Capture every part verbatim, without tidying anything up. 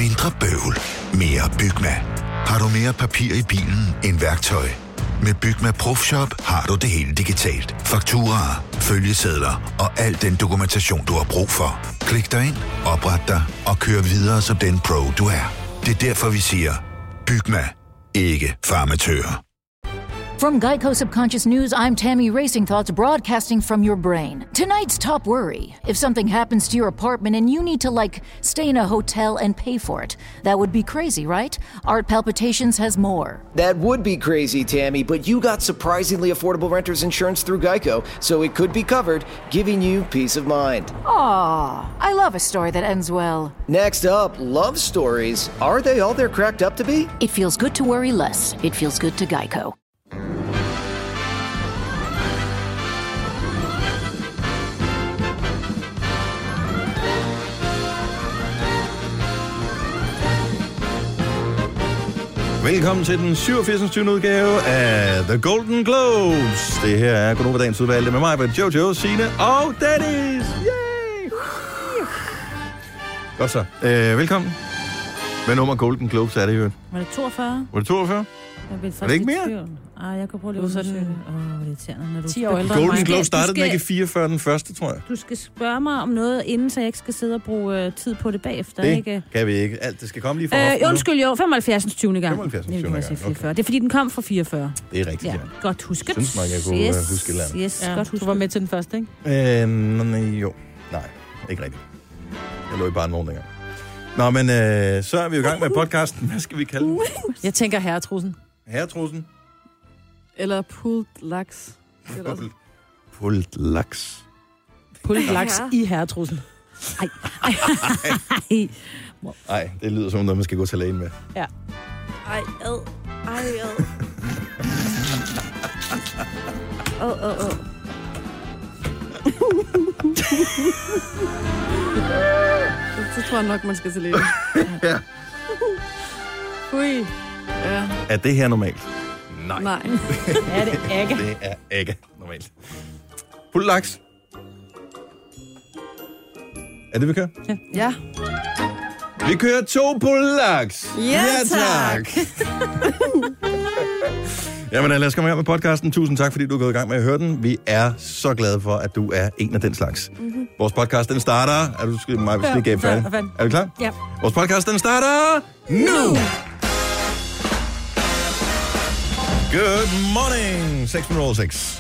Mindre bøvl, mere Bygma. Har du mere papir i bilen end værktøj? Med Bygma ProFshop har du det hele digitalt. Fakturaer, følgesedler og al den dokumentation, du har brug for. Klik dig ind, opret dig og kør videre som den pro, du er. Det er derfor, vi siger, Bygma, ikke farmatører. From Geico Subconscious News, I'm Tammy Racing Thoughts broadcasting from your brain. Tonight's top worry. If something happens to your apartment and you need to, like, stay in a hotel and pay for it. That would be crazy, right? Art Palpitations has more. That would be crazy, Tammy, but you got surprisingly affordable renter's insurance through Geico, so it could be covered, giving you peace of mind. Aw, I love a story that ends well. Next up, love stories. Are they all they're cracked up to be? It feels good to worry less. It feels good to Geico. Velkommen til den syvogfirsende udgave af The Golden Globes. Det her er Godnova dagens udvalgte med mig, Jojo, Signe og Dennis. Yay! Godt så. Øh, velkommen. Hvad nummer Golden Globes er det, jo? Var det toogfyrre? Var det toogfyrre? Jeg er det ikke mere? Ej, jeg kan prøve lige at undersøge det. Åh, hvor er det irriterende, når du... ti år ældre. Golden Globe startede den ikke i fireogfyrre, den første, tror jeg. Du skal spørge mig om noget inden, så jeg ikke skal sidde og bruge uh, tid på det bagefter. Det ikke? kan vi ikke. Alt det skal komme lige fra hoften. Øh, undskyld, jo. femoghalvfjerds tyvende gang. femoghalvfjerds tyvende gang, fireogfyrre. Det er fordi, den kom fra fireogfyrre. Det er rigtigt, ja. Ja, godt husket. Synes man, jeg kunne yes. huske et eller andet. Yes, Ja, godt husket. du var med til den første, ikke? Øh, nej, jo. Nej, ikke rigtigt. Jeg lå i bare nogen dengang. Nå, men øh, så er vi jo i gang med podcasten. Hvad skal vi kalde den? Jeg tænker herretrussen. Herretrussen? Eller pulled laks. Pulled, pulled laks. Pulled laks i herretrussen. Ej, ej, ej. Nej, det lyder som noget, man skal gå til lægen med. Ja. Ej, ad. Ej, ad. Åh, åh, åh. Så tror jeg nok, man skal til lægen. Ja. Hui. Ja. Er det her normalt? Nej. Nej. Er det ikke? Det er ikke normalt. Pulled laks. Er det, vi kører? Ja. Ja. Vi kører to pulled laks. Ja, tak. Jamen, lad os komme i gang med podcasten. Tusind tak, fordi du er gået i gang med at høre den. Vi er så glade for, at du er en af den slags. Mm-hmm. Vores podcast, den starter... Er du skal mig lige gabe færdig? Er du klar? Ja. Vores podcast, den starter nu! Good morning! seks minutter over seks.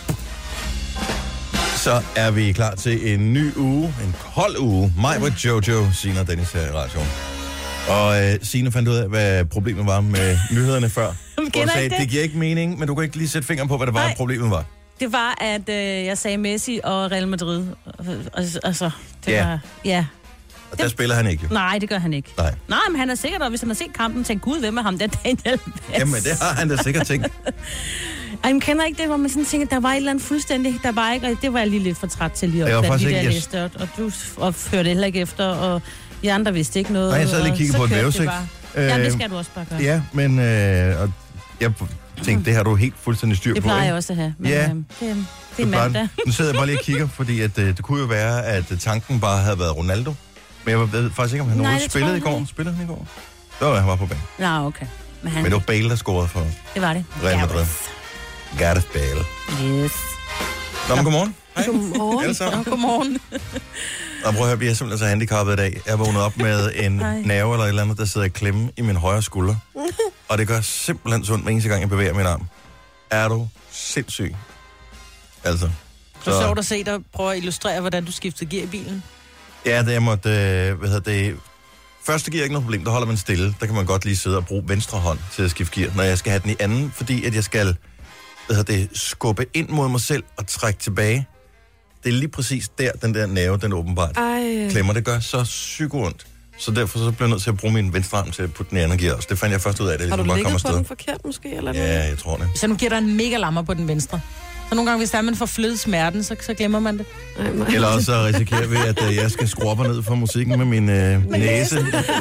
Så er vi klar til en ny uge. En kold uge. Mig med Jojo, Signe og Dennis her i radioen. Og øh, Signe fandt ud af, hvad problemet var med nyhederne før. Hun sagde, det? det giver ikke mening, men du kan ikke lige sætte fingeren på, hvad det var, Nej. problemet var. Det var, at øh, jeg sagde Messi og Real Madrid. Altså, det ja. var... Ja. Og der det... spiller han ikke, jo. Nej, det gør han ikke. Nej. Nej, men han er sikkert, og hvis han har set kampen, tænkt, gud, hvem er ham? Det er Daniel Vest. Jamen, det har han da sikkert tænkt. Ej, man kender ikke det, hvor man sådan tænker, der var et eller andet fuldstændig, der var ikke, og det var jeg lige lidt for træt til lige at opfatte, lige der jeg læste, og, og du opførte heller ikke efter, og de andre vidste ikke noget. Nej, jeg sad lige og kiggede på et vævesigt. Øh, ja, det skal du også bare gøre. Ja, men øh, og jeg tænkte, det har du helt fuldstændig styr på. Det plejer ikke? Jeg også at have, men ja. øh, det, det er mandag. Nu sidder jeg bare lige og kigger, fordi at, øh, det kunne jo være, at tanken bare havde været Ronaldo. Men jeg ved faktisk ikke, om han overhovedet spillede i går. Spillede han i går? Det var, han var på banen. Nå, okay. Men, han... men det var Bale, der scorede for det var det. Real Madrid. Gareth Bale. Yes. Nå, men godmorgen. Hej. Godmorgen. Ja, godmorgen. Og prøv at høre, vi er simpelthen så handicappet i dag. Jeg er vågnet op med en nerve eller et eller andet, der sidder i klemme i min højre skulder. Og det gør simpelthen sundt, hver eneste gang, jeg bevæger min arm. Er du sindssyg? Altså. Så så sjovt at se dig prøve at illustrere, hvordan du skiftede gear i bilen. Ja, det jeg måtte, øh, hvad hedder det... Første gear er ikke noget problem, der holder man stille. Der kan man godt lige sidde og bruge venstre hånd til at skifte gear, når jeg skal have den i anden, fordi at jeg skal, hvad hedder det, skubbe ind mod mig selv og trække tilbage. Det er lige præcis der, den der nerve, den åbenbart Ej. klemmer. Det gør så sygt ondt. Så derfor så bliver jeg nødt til at bruge min venstre arm til at putte den i anden gear også. Det fandt jeg først ud af, det har ligesom du bare kommer afsted. Har du ligget på den forkert måske? Eller ja, jeg tror det. Så nu giver der en mega lammer på den venstre. Så nogle gange, hvis der er, man får flødet smerten, så, så glemmer man det. Eller også så risikerer vi, at uh, jeg skal skrue op og ned for musikken med min uh, næse.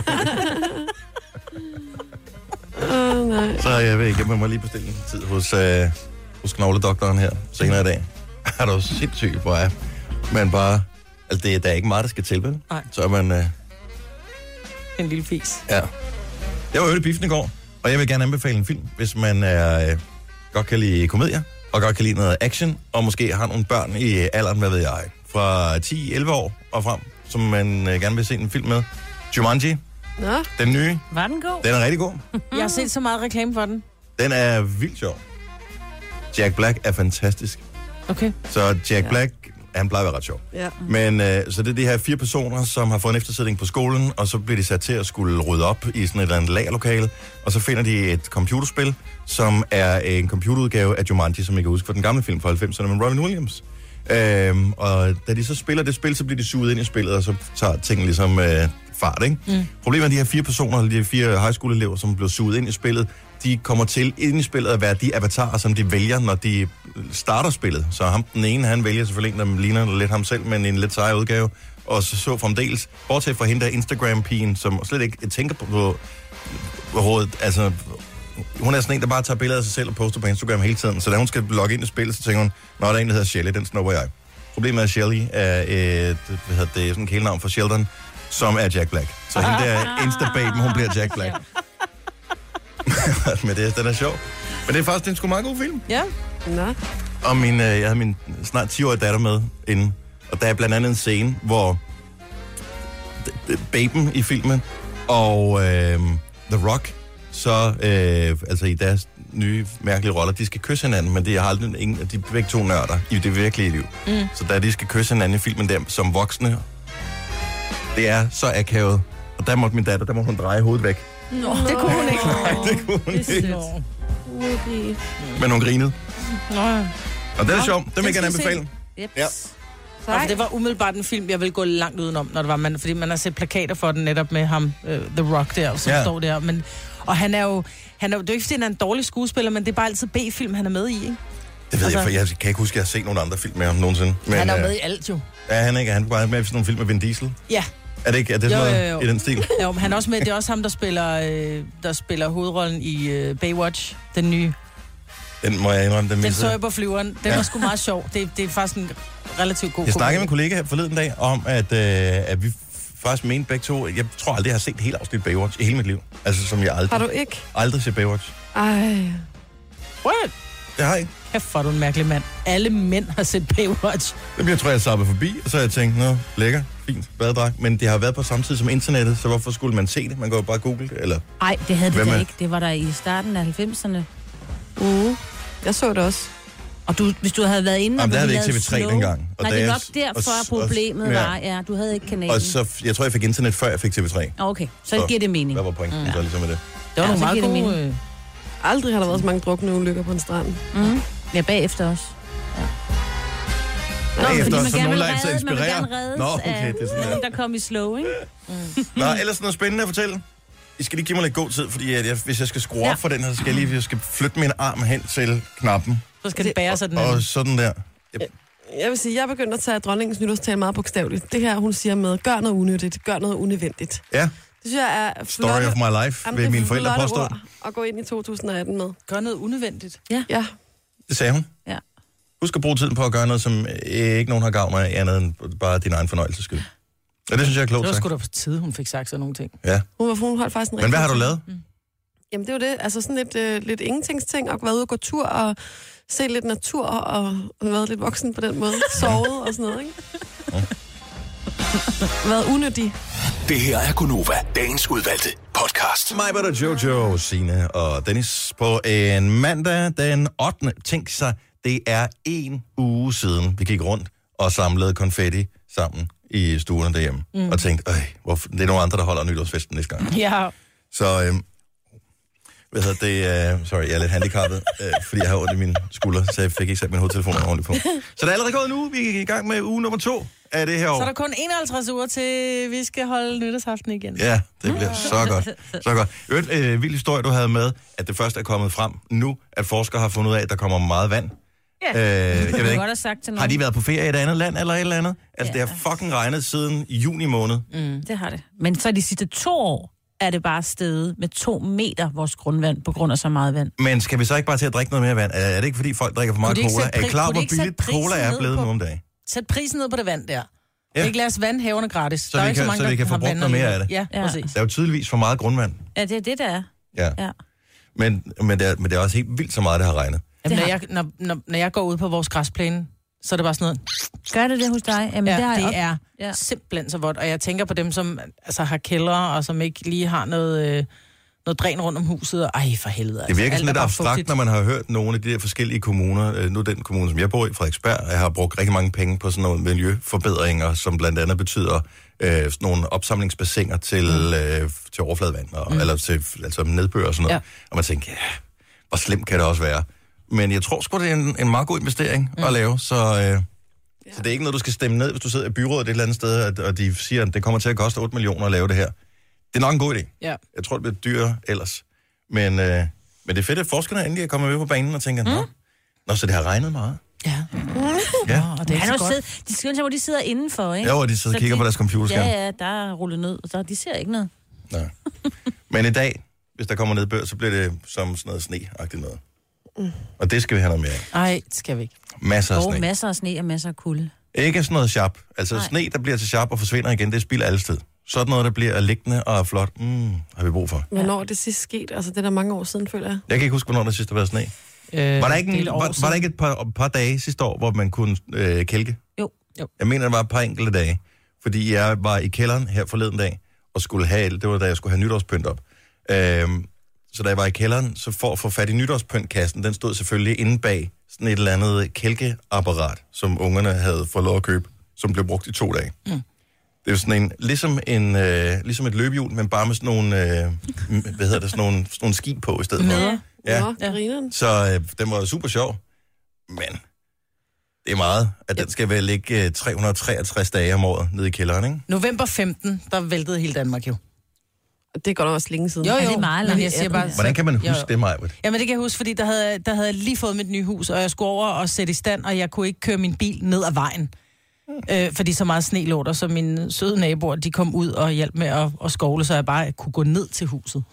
oh, nej. Så jeg ved ikke, jeg må lige bestille en tid hos, uh, hos knogledoktoren her senere i dag. Er du sindssyg, hvor er man bare... Altså, det, der er ikke meget, der skal til, vel? Nej. Så er man... Uh, En lille fis. Ja. Jeg var øvet i biffen i går, og jeg vil gerne anbefale en film, hvis man er, øh, godt kan lide komedier, og godt kan lide noget action, og måske har nogle børn i alderen, hvad ved jeg, fra ti elleve år og frem, som man øh, gerne vil se en film med. Jumanji. Nå. Den nye. Var den god? Den er rigtig god. Jeg har set så meget reklame for den. Den er vildt sjov. Jack Black er fantastisk. Okay. Så Jack Black, han plejer at være ret sjov. Ja. Men øh, så det er de her fire personer, som har fået en eftersætning på skolen, og så bliver de sat til at skulle rydde op i sådan et eller andet lagerlokale, og så finder de et computerspil, som er en computerudgave af Jumanji, som jeg kan huske fra den gamle film fra halvfemserne med Robin Williams. Øhm, og da de så spiller det spil, så bliver de suget ind i spillet, og så tager tingene ligesom øh, fart, ikke? Mm. Problemet er, de her fire personer, de her fire high school elever, som bliver suget ind i spillet, de kommer til ind i spillet at være de avatarer, som de vælger, når de starter spillet. Så ham, den ene, han vælger selvfølgelig en, der ligner lidt ham selv, men en lidt sejere udgave, og så så fremdeles, bortset fra hende der Instagram-pigen, som slet ikke tænker på, på, på rådet, altså... Hun er sådan en, der bare tager billeder af sig selv og poster på Instagram hele tiden. Så da hun skal logge ind i spillet, så tænker hun, nå, der er en, der hedder Shelly, den snupper jeg. Problemet er, at Shelly er et, hvad hedder det, sådan en kælenavn for Sheldon, som er Jack Black. Så hende der Insta-baben, hun bliver Jack Black. Men det, den er sjov. Men det er faktisk, det er sgu meget god film. Ja. Nå. Og min, øh, jeg havde min snart ti-årige datter med inden. Og der er blandt andet en scene, hvor baben i filmen og øh, The Rock, så øh, altså i deres nye mærkelige roller, de skal kysse hinanden, men det er aldrig ingen, de er begge to nørder i det virkelige liv. Mm. Så da de skal kysse hinanden i filmen der som voksne, det er så akavet. Og der måtte min datter, der må hun dreje hovedet væk. Nå, det kunne hun ikke. Nej, det kunne hun det ikke. Okay. Men hun grinede. Nå. Og det er sjovt. Det vil jeg gerne skal vi anbefale. Yep. Ja. Og det var umiddelbart en film, jeg ville gå langt udenom, når det var man, fordi man har set plakater for den netop med ham, uh, The Rock der, som Ja. står der. Men, og han er jo, han er jo, det er jo ikke fordi, han er en dårlig skuespiller, men det er bare altid B-film, han er med i, ikke? Det ved Altså- jeg, for jeg kan ikke huske, at jeg har set nogle andre film med ham nogensinde. Men, Han er jo øh, med i alt jo. Ja, han er ikke. Han er bare med i sådan nogle film med Vin Diesel. Ja. Er det ikke? Er det Jo, sådan jo, noget jo. i den stil? Jo, men han er også med, det er også ham, der spiller, øh, der spiller hovedrollen i øh, Baywatch, den nye. Den må jeg indrømme, den Den missede. så jeg på flyveren. Den Ja. var sgu meget sjov. Det, det er faktisk en relativt god Jeg snakkede med en komedie. kollega her forleden dag om, at, øh, at vi faktisk mente begge to, jeg tror aldrig, jeg har set et helt afsnit Baywatch i hele mit liv. Altså, som jeg aldrig, Har du ikke? aldrig set Baywatch. Ej. What? Det har jeg ikke. Kæft, hvor er du en mærkelig mand. Alle mænd har set Baywatch. Jamen, jeg tror, jeg sappede forbi, og så har jeg tænkt, nå, lækker, fint, badedragt. Men det har været på samme tid som internettet, så hvorfor skulle man se det? Man går jo bare google det, eller... Nej, det havde Hvem det er- da ikke. Det var der i starten af halvfemserne. Uh. Jeg så det også. Og du, hvis du havde været inde... Jamen, der hvor havde de vi ikke lavede T V tre slow- dengang. Og Nej, da det er jeg- nok derfor, og- og- problemet ja. var, ja, du havde ikke kanalen. Og så, jeg tror, jeg fik internet, før jeg fik T V tre. Okay, så, Så- giver det mening. Hvad var pointen? Mm. Så ligesom med det. Det var Ja, nogle så meget giver det gode... mening. Øh, Aldrig har der været så mange drukne ulykker på en strand. Mm. Ja, bagefter også. Nå, fordi efter, man så gerne nogen vil lader sig redde- man vil inspirere. gerne reddes Nå, okay, af det er sådan nogen, der. der kom i slow, ikke? Nå, ellers noget spændende at fortælle. I skal lige give mig lidt god tid, fordi at jeg, hvis jeg skal skrue op Ja. for den her, så skal jeg lige jeg skal flytte min arm hen til knappen. så skal det bære sig den Og anden. sådan der. Jeg, Jeg vil sige, jeg er begyndt at tage dronningens nytårstale meget bogstaveligt. Det her, hun siger med, gør noget unødigt, gør noget unødvendigt. ja, Det synes jeg er story flotte, of my life, Jamen, vil det er mine forældre flotte påstå. ord at gå ind i to tusind atten med. Gør noget unødvendigt. Ja, Det sagde hun. Ja. Husk at bruge tiden på at gøre noget, som øh, ikke nogen har gavn af, andet end bare din egen fornøjelses skyld. Og det synes jeg er klogt Det var sagt. sgu da på tide, hun fik sagt sådan nogle ting. Ja. hun, var, hun holdt faktisk en Men hvad har du rigtig- lavet? Jamen det er jo det, altså sådan lidt, øh, lidt ingentingsting, og været ude og gå tur og se lidt natur, og været lidt voksen på den måde, sovet og sådan noget, ikke? Været unødig. Det her er Gonova, dagens udvalgte podcast. Mig, Bette, Jojo, Signe og Dennis på en mandag den ottende Tænk sig, det er en uge siden, vi gik rundt og samlede konfetti sammen i stuen derhjemme. Mm. Og tænkte, øj, hvorfor? Det er nogle andre, der holder nytårsfesten næste gang. Ja. Så, øhm, hvad hedder det? Uh, sorry, jeg er lidt handicappet, uh, fordi jeg har ondt i mine skuldre, så jeg fik ikke sat min hovedtelefon ordentligt på. Så det er allerede gået nu. Vi er i gang med uge nummer to af det her år. Så er der kun enoghalvtreds uger til, vi skal holde nytårsaften igen. Ja, det bliver så godt. Så godt. En øh, vild historie, du havde med, at det først er kommet frem nu, at forskere har fundet ud af, at der kommer meget vand. Ja, Øh, jeg det ved kunne jeg ikke, godt have sagt til nogen. har de været på ferie i et andet land eller et eller andet? Altså, Ja. det har fucking regnet siden juni måned. Mm, det har det. Men så de sidste to år er det bare steget med to meter vores grundvand på grund af så meget vand. Men skal vi så ikke bare til at drikke noget mere vand? Er er det ikke, fordi folk drikker for meget Kunne de ikke cola? sætte Er I pri- klar, kunne de hvor ikke sætte billigt prisen cola er ned blevet på- nu om dagen? Sæt prisen ned på det vand der. Ja. Ikke lad os vande haverne gratis. Så der vi er kan, ikke så mange, så vi kan få brugt noget mere af det. Ja, ja, præcis. Der er jo tydeligvis for meget grundvand. Ja, det er det, der er. Ja. ja. Men, men, det er, men det er også helt vildt så meget, det har regnet. Jamen, når, jeg, når, når, når jeg går ud på vores græsplæne, så er det bare sådan noget... Gør det det hos dig? Jamen, ja, det, har det op... er ja. simpelthen så vådt. Og jeg tænker på dem, som altså, har kældre, og som ikke lige har noget, øh, noget dræn rundt om huset. Og, ej, for helvede. Det virker altså, sådan lidt abstrakt, fugtigt. Når man har hørt nogle af de der forskellige kommuner. Øh, nu den kommune, som jeg bor i, Frederiksberg, jeg har brugt rigtig mange penge på sådan nogle miljøforbedringer, som blandt andet betyder øh, sådan nogle opsamlingsbassiner til, mm. øh, til overfladevand, og, mm. eller til altså nedbør og sådan noget. Ja. Og man tænker, ja, hvor slemt kan det også være. Men jeg tror sgu, det er en, en meget god investering mm. at lave, så, øh, ja. så det er ikke noget, du skal stemme ned, hvis du sidder i byrådet et eller andet sted, og de siger, at det kommer til at koste otte millioner at lave det her. Det er nok en god idé. Ja. Jeg tror, det bliver dyrere ellers. Men, øh, men det er fedt, at forskerne endelig er kommet med på banen og tænker, mm. nå, nå, så det har regnet meget. Ja. ja. Nå, og det er så godt. Sidde, de skønner sig, hvor de sidder indenfor, ikke? Ja, hvor de sidder og kigger de, på deres computerskærm. Ja, ja, der er rullet ned, og så de ser ikke noget. Nej. Men i dag, hvis der kommer nedbør, så bliver det som sådan noget sne-agtigt noget. Mm. Og det skal vi have noget mere af. Nej, det skal vi ikke. Masser af oh, sne. masser af sne og masser af kulde. Ikke sådan noget sharp. Altså Nej. Sne, der bliver til sharp og forsvinder igen, det er spild alle sted. Sådan noget, der bliver liggende og er flot, mm, har vi brug for. Hvornår er det sidst sket? Altså, det er der mange år siden, føler jeg. Jeg kan ikke huske, hvornår der sidst har været sne. Øh, var der ikke, en, var, var der ikke et par, par dage sidste år, hvor man kunne øh, kælke? Jo. jo. Jeg mener, der var et par enkelte dage. Fordi jeg var i kælderen her forleden dag, og skulle have, det var da jeg skulle have nytårspynt op. Øhm, så da jeg var i kælderen, så for at få fat i nytårspyntkassen, den stod selvfølgelig inde bag sådan et eller andet kælkeapparat, som ungerne havde fået lov at købe, som blev brugt i to dage. Mm. Det er jo sådan en, ligesom, en, øh, ligesom et løbehjul, men bare med sådan nogle, øh, hvad hedder det, sådan nogle, sådan nogle ski på i stedet for. Ja, ja. ja. Så øh, den var super sjov, men det er meget, at den skal vel ligge tre hundrede og treogtres dage om året nede i kælderen, ikke? November femtende, der væltede hele Danmark jo. Det går da også længe siden. Jo, jo, ja, det er meget langt. Jeg siger bare, hvordan kan man huske jo, jo. det, Majbert? Jamen, det kan jeg huske, fordi der havde, der havde jeg lige fået mit nye hus, og jeg skulle over og sætte i stand, og jeg kunne ikke køre min bil ned ad vejen. Mm. Øh, fordi så meget sne lå der, så mine søde naboer, de kom ud og hjalp med at, at skovle, så jeg bare kunne gå ned til huset.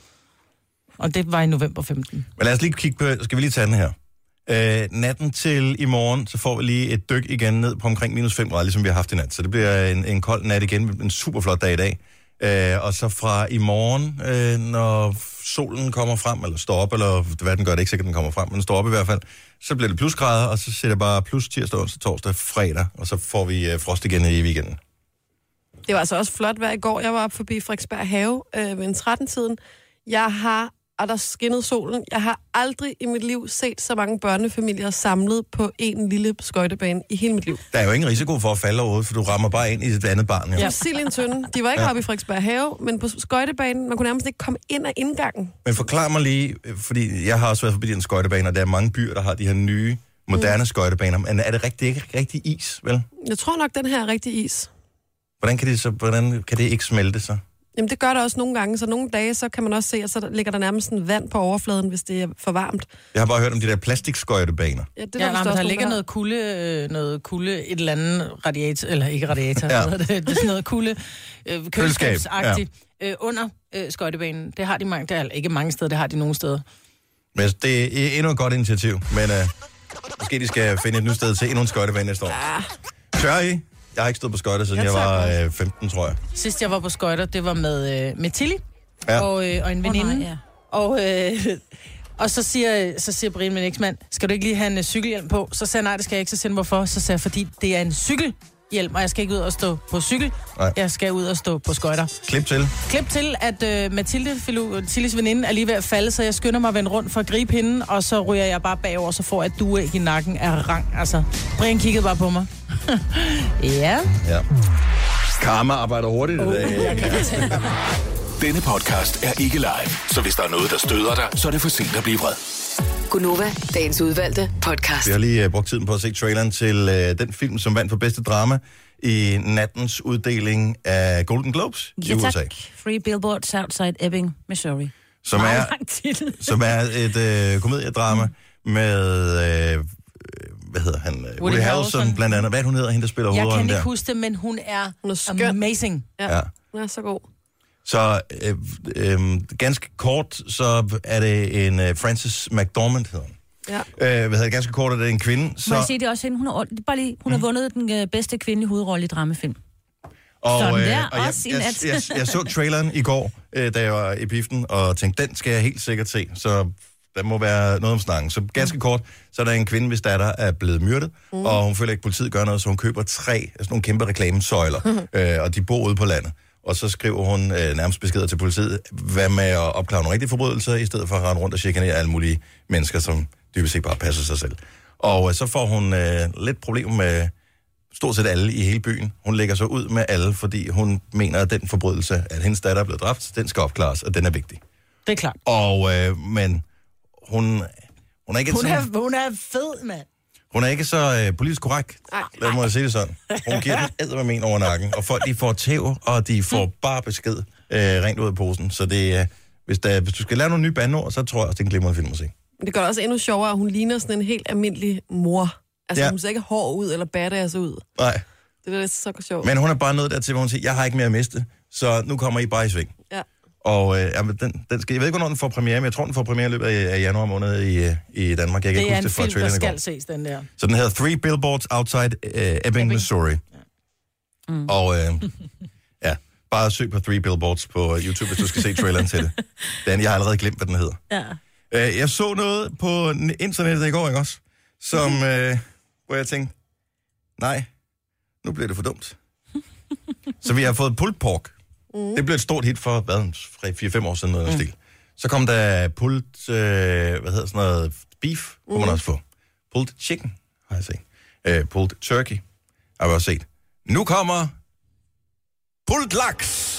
Og det var i november femtende. Men lad os lige kigge på, skal vi lige tage den her? Øh, natten til i morgen, så får vi lige et dyk igen ned på omkring minus fem grader, ligesom vi har haft i nat. Så det bliver en, en kold nat igen, en super flot dag i dag. Øh, og så fra i morgen, øh, når solen kommer frem, eller står op, eller hvad den gør, det er ikke sikkert, den kommer frem, men står op i hvert fald, så bliver det plusgrader, og så sætter det bare plus tirsdag, onsdag, torsdag, fredag, og så får vi øh, frost igen i weekenden. Det var altså også flot vejr i går. Jeg var oppe forbi Frederiksberg Have øh, ved en tretten-tiden. Jeg har, og der skinnede solen, jeg har aldrig i mit liv set så mange børnefamilier samlet på en lille skøjtebane i hele mit liv. Der er jo ingen risiko for at falde overhovedet, for du rammer bare ind i et andet barn. Jo. Ja, Silien Tønde. De var ikke ja. oppe i Frederiksberg Have, men på skøjtebanen, man kunne nærmest ikke komme ind ad indgangen. Men forklar mig lige, fordi jeg har også været forbi den skøjtebane, og der er mange byer, der har de her nye, moderne mm. skøjtebaner. Men er det rigtig, ikke rigtig is, vel? Jeg tror nok, den her er rigtig is. Hvordan kan det, så, hvordan kan det ikke smelte så? Jamen, det gør der også nogle gange, så nogle dage, så kan man også se, at så ligger der nærmest sådan vand på overfladen, hvis det er for varmt. Jeg har bare hørt om de der plastikskøjtebaner. Ja, det der, ja, der, der ligger noget kulde, noget kulde, et eller andet radiator, eller ikke radiator, ja. det, det er sådan noget kulde, øh, køleskabsagtigt, ja. øh, under øh, skøjtebanen. Det har de mange, det er ikke mange steder, det har de nogle steder. Men det er endnu et godt initiativ, men øh, måske de skal finde et nyt sted til endnu en skøjtebane næste år. Ja. Tør I? Jeg har ikke stået på skøjter, siden jeg, jeg var øh, femten, tror jeg. Sidst jeg var på skøjter, det var med, øh, med Tilly ja. og, øh, og en veninde. Oh, nej, ja. Og, øh, og så siger, så siger Brian, min eksmand, skal du ikke lige have en uh, cykelhjelm på? Så sagde jeg, nej, det skal jeg ikke. Så siger han, hvorfor? Så sagde jeg, fordi det er en cykelhjelm, og jeg skal ikke ud og stå på cykel. Nej. Jeg skal ud og stå på skøjter. Klip til. Klip til, at øh, Mathilde, Tillys veninde, er lige ved at falde, så jeg skynder mig at vende rundt for at gribe hende, og så ryger jeg bare bagover, så får jeg et dueæg i nakken af rang. Altså, Brian kiggede bare på mig. ja. ja. Karma arbejder hurtigt oh, i dag. Jeg kan fortælle. Denne podcast er ikke live, så hvis der er noget, der støder dig, så er det for sent at blive vred. Gunova, dagens udvalgte podcast. Vi har lige uh, brugt tiden på at se traileren til uh, den film, som vandt for bedste drama i nattens uddeling af Golden Globes ja, i U S A. Tak. Free Billboards Outside Ebbing, Missouri. Som er, som er et uh, komediedrama mm. med... Uh, hvad hedder han? Woody, Woody Harrelson, blandt andet. Hvad hun hedder, hende der spiller hovedrollen der? Jeg kan ikke huske det, men hun er, hun er amazing. Ja, ja, hun er så god. Så øh, øh, ganske kort, så er det en uh, Frances McDormand, hedder hun. Ja. Øh, hvad hedder det? Ganske kort er det en kvinde. Så... Må jeg sige, det er også hende? Hun, er, bare lige, hun mm. har vundet den øh, bedste kvindelige hovedrolle i dramafilm. Og, Sådan øh, der, og jeg, også i jeg, nat. jeg, jeg, jeg så traileren i går, øh, da jeg var i biffen, og tænkte, den skal jeg helt sikkert se. Så der må være noget om snakken. Så ganske kort, så er der en kvinde, hvis datter er blevet myrdet, mm. og hun føler ikke, at politiet gør noget, så hun køber tre sådan nogle kæmpe reklamesøjler, øh, og de bor ude på landet. Og så skriver hun øh, nærmest beskeder til politiet, hvad med at opklare nogle rigtige forbrydelser, i stedet for at rende rundt og chikanere alle mulige mennesker, som dybest set bare passer sig selv. Og øh, så får hun øh, lidt problemer med stort set alle i hele byen. Hun lægger sig ud med alle, fordi hun mener, at den forbrydelse, at hendes datter er blevet dræbt, den skal opklares, og den er vigtig. Det er klart. Og, øh, men hun, hun er ikke... Hun er, sådan, hun er fed, mand. hun er ikke så øh, politisk korrekt. Lad mig sige det sådan. Hun giver den eddermame over nakken, og folk de får tæv, og de får bare besked øh, rent ud af posen. Så det, øh, hvis, der, hvis du skal lave nogle nye bandord, så tror jeg også, det er en glimrende film at se. Det gør det også endnu sjovere, at hun ligner sådan en helt almindelig mor. Altså, Ja. hun ser ikke hård ud, eller badass ud. Nej. Det er det, så sjovt. Men hun er bare nødt dertil, hvor hun siger, jeg har ikke mere at miste, så nu kommer I bare i sving. Ja. Og øh, jamen, den, den skal, jeg ved ikke, hvornår den får premiere, men jeg tror, den får premiere i løbet af, af januar måned i, øh, i Danmark. Jeg kan Det ikke er huske en det fra film, der traileren i går. skal ses, den der. Så den hedder Three Billboards Outside uh, Ebbing, Ebbing, Missouri. Ja. Mm. Og øh, ja, bare søg på Three Billboards på YouTube, hvis du skal se traileren til det. Den, jeg har allerede glemt, hvad den hedder. Ja. Øh, jeg så noget på internettet i går, ikke også? Som, øh, hvor jeg tænkte, nej, nu bliver det for dumt. Så vi har fået pulled pork. Mm. Det blev et stort hit for, hvad, fire fem år siden, noget mm. stil. Så kom der pulled, øh, hvad hedder sådan noget, beef, kunne mm. man også få. Pulled chicken, har jeg set. Øh, pulled turkey, har jeg også set. Nu kommer pulled laks.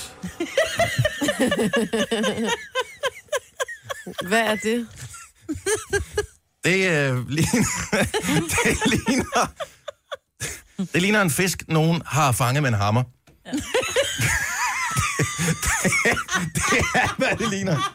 Hvad er det? Det, øh, ligner, det ligner... Det ligner en fisk, nogen har fanget med en hammer. Ja. det, det, det er, hvad det ligner.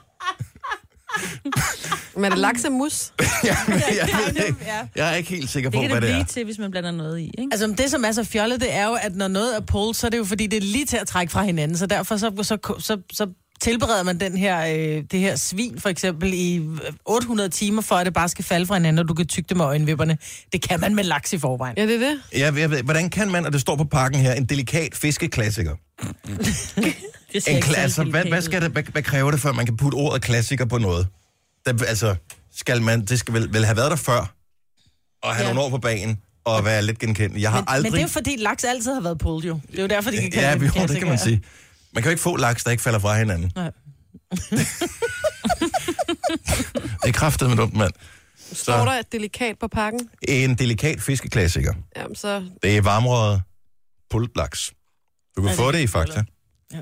Men er det laksemus? ja, jeg, jeg, ved ikke. Jeg er ikke helt sikker på, det hvad det er. Det kan det blive til, hvis man blander noget i, ikke? Altså, det som er så fjollet, det er jo, at når noget er pulled, så er det jo fordi, det er lige til at trække fra hinanden. Så derfor så, så, så, så tilbereder man den her, øh, det her svin, for eksempel, i otte hundrede timer, for at det bare skal falde fra hinanden, og du kan tygge det med øjenvipperne. Det kan man med laks i forvejen. Ja, det er det. Ja, jeg ved, hvordan kan man, og det står på pakken her, en delikat fiskeklassiker? en klasse. Hvad, hvad, skal det, hvad, hvad kræver det, for at man kan putte ordet klassiker på noget? Der, altså, skal man, det skal vel, vel have været der før, og have ja. nogle år på banen, og være lidt genkendt. Jeg har men, aldrig... men det er jo fordi, laks altid har været pulled, jo. Det er jo derfor, de kan kalde ja, det en klassiker. Ja, det kan man sige. Man kan jo ikke få laks, der ikke falder fra hinanden. Nej. Det er kraftet med dumt, mand. Står der et delikat på pakken? En delikat fiskeklassiker. Jamen, så... Det er varmrøget pulled laks. Du kan ja, få det i Fakta. Ja.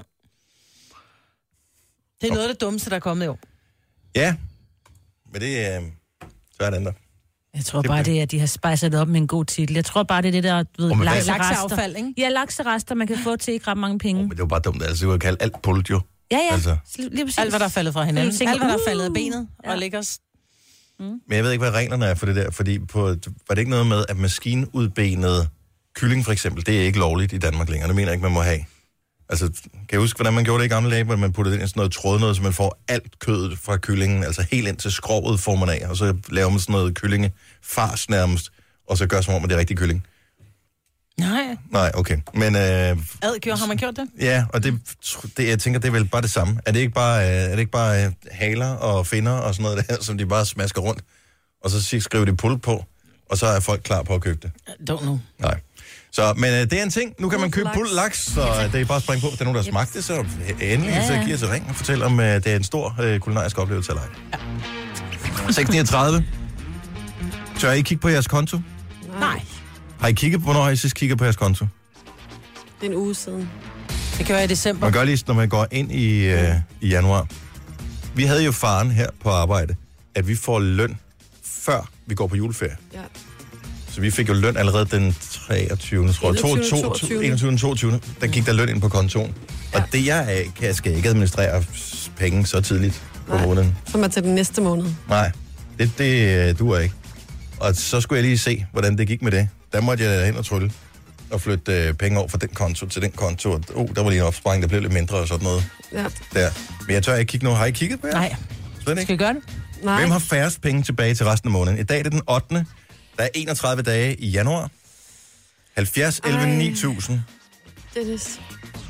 Det er noget af det dummeste, der er kommet i år. Ja, men det er... Øh, så er det andet. Jeg tror bare, det er, at de har spejset det op med en god titel. Jeg tror bare, det er det der, ved, oh, lakseaffald, ikke? Ja, lakserester, man kan få til ikke ret mange penge. Oh, men det er jo bare dumt, altså. Du kan kalde alt pulled jo. Ja, ja. Altså. Lige alt, hvad der er faldet fra hinanden. Tænker, alt, hvad der er faldet af benet ja. og ligger os. Mm. Men jeg ved ikke, hvad reglerne er for det der, fordi på, var det ikke noget med, at maskinudbenet kylling for eksempel, det er ikke lovligt i Danmark længere. Det mener jeg ikke, man må have. Altså, kan jeg huske, hvordan man gjorde det i gamle dage, hvor man puttede ind i sådan noget tråd, noget, så man får alt kødet fra kyllingen, altså helt ind til skrovet får man af, og så laver man sådan noget kyllingefars nærmest, og så gør som om, at det er rigtig kylling. Nej. Nej, okay. Men... Øh, Ad, gjorde, har man gjort det? Ja, og det, det, jeg tænker, det er vel bare det samme. Er det ikke bare, er det ikke bare haler og finner og sådan noget der, som de bare smasker rundt, og så skriver de pulled på, og så er folk klar på at købe det? Don't know. Nej. Så, men øh, det er en ting. Nu kan man købe pulled laks, så det er bare at springe på. Hvis der er nogen, der har smagt det, så endelig ja. så giver sig ring og fortæl om, øh, det er en stor øh, kulinarisk oplevelse eller ej. Ja. seks niogtredive. Tør I kigge på jeres konto? Nej. Har I kigget på, hvornår har I sidst kigget på jeres konto? Det er en uge siden. Det gør jeg i december. Man gør lige, når man går ind i, øh, i januar. Vi havde jo faren her på arbejde, at vi får løn, før vi går på juleferie. Ja. Så vi fik jo løn allerede den treogtyvende, tror jeg. enogtyvende toogtyvende Der gik der løn ind på kontoen. Ja. Og det jeg er, kan, skal ikke administrere penge så tidligt på Nej. måneden. Som er til den næste måned. Nej, det, det duer ikke. Og så skulle jeg lige se, hvordan det gik med det. Der måtte jeg hen og trylle og flytte øh, penge over fra den konto til den konto. Og oh, der var lige en opsparing, der blev lidt mindre og sådan noget. Ja. Der. Men jeg tør ikke kigge nu. Har I kigget på jer? Nej. Slet ikke? Skal vi gøre det? Nej. Hvem har færrest penge tilbage til resten af måneden? I dag er det den ottende Der er enogtredive dage i januar. halvfjerds elleve ni tusind Dennis.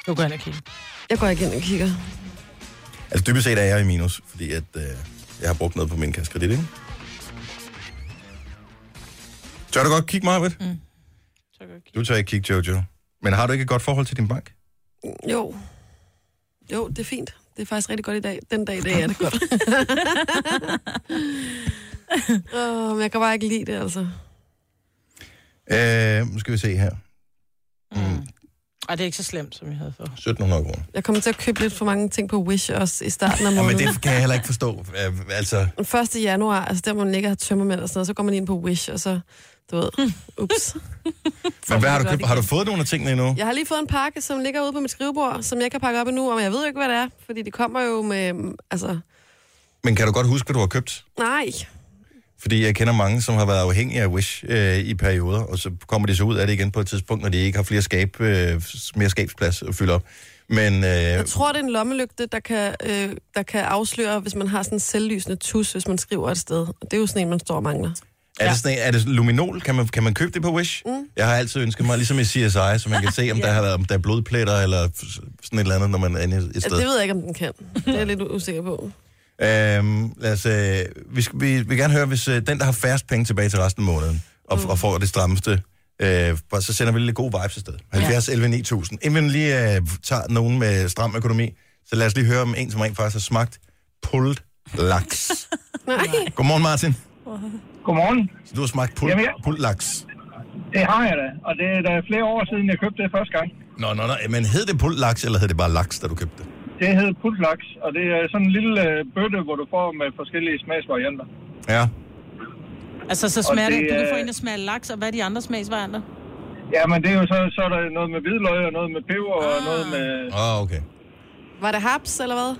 Du går ind og kigger. Jeg går ikke ind og kigger. Altså dybest set er jeg i minus, fordi at, øh, jeg har brugt noget på min kassekredit, ikke? Tør du godt kigge, Marvitt? Mm. Du tør ikke kigge, Jojo. Men har du ikke et godt forhold til din bank? Jo. Jo, det er fint. Det er faktisk rigtig godt i dag. Den dag i dag er det godt. oh, men jeg kan bare ikke lide det, altså. Øh, nu skal vi se her. Mm. Mm. Og det er ikke så slemt, som jeg havde for. sytten hundrede kroner. Jeg kommer til at købe lidt for mange ting på Wish også i starten af måneden. Ja, men det kan jeg heller ikke forstå. Altså... Den første januar, altså der må man ligge og have tømmermænd og sådan noget, så går man ind på Wish, og så, du ved, ups. Men hvad har du købt? Har du fået nogle af tingene endnu? Jeg har lige fået en pakke, som ligger ude på mit skrivebord, som jeg kan pakke op endnu, og jeg ved jo ikke, hvad det er, fordi det kommer jo med, altså... Men kan du godt huske, hvad du har købt? Nej. Fordi jeg kender mange, som har været afhængige af Wish øh, i perioder, og så kommer de så ud af det igen på et tidspunkt, når de ikke har flere skab, øh, mere skabsplads at fylde op. Men, øh, jeg tror, det er en lommelygte, der kan, øh, der kan afsløre, hvis man har sådan en selvlysende tus, hvis man skriver et sted. Og det er jo sådan en, man står og mangler. Er, ja. det sådan en, er det luminol? Kan man, kan man købe det på Wish? Mm. Jeg har altid ønsket mig, ligesom i C S I, så man kan se, om, ja. der, har været, om der er blodpletter eller sådan et eller andet, når man er inde et sted. Ja, det ved jeg ikke, om den kan. Det er jeg lidt usikker på. Øhm, lad os, øh, vi, skal, vi vil gerne høre, hvis øh, den, der har færrest penge tilbage til resten af måneden, og, mm. og får det strammeste, øh, så sender vi lidt gode vibes afsted. halvfjerds elleve ni tusind. Inden vi lige øh, tager nogen med stram økonomi, så lad os lige høre om en, som rent faktisk har smagt pulled laks. Nej. Godmorgen, Martin. Godmorgen. Så du har smagt pulled, Jamen, jeg... pulled laks? Det har jeg da, og det er da flere år siden, jeg købte det første gang. Nå, nå, nå, men hed det pulled laks, eller hed det bare laks, da du købte det? Det hedder pulled-laks, og det er sådan en lille øh, bøtte, hvor du får med forskellige smagsvarianter. Ja. Altså, så smager det, det, du kan få en, der smager laks, og hvad er de andre smagsvarianter? Ja, men det er jo så, så er der noget med hvidløg, og noget med peber, ah. og noget med... Åh, oh, okay. Var det haps, eller hvad?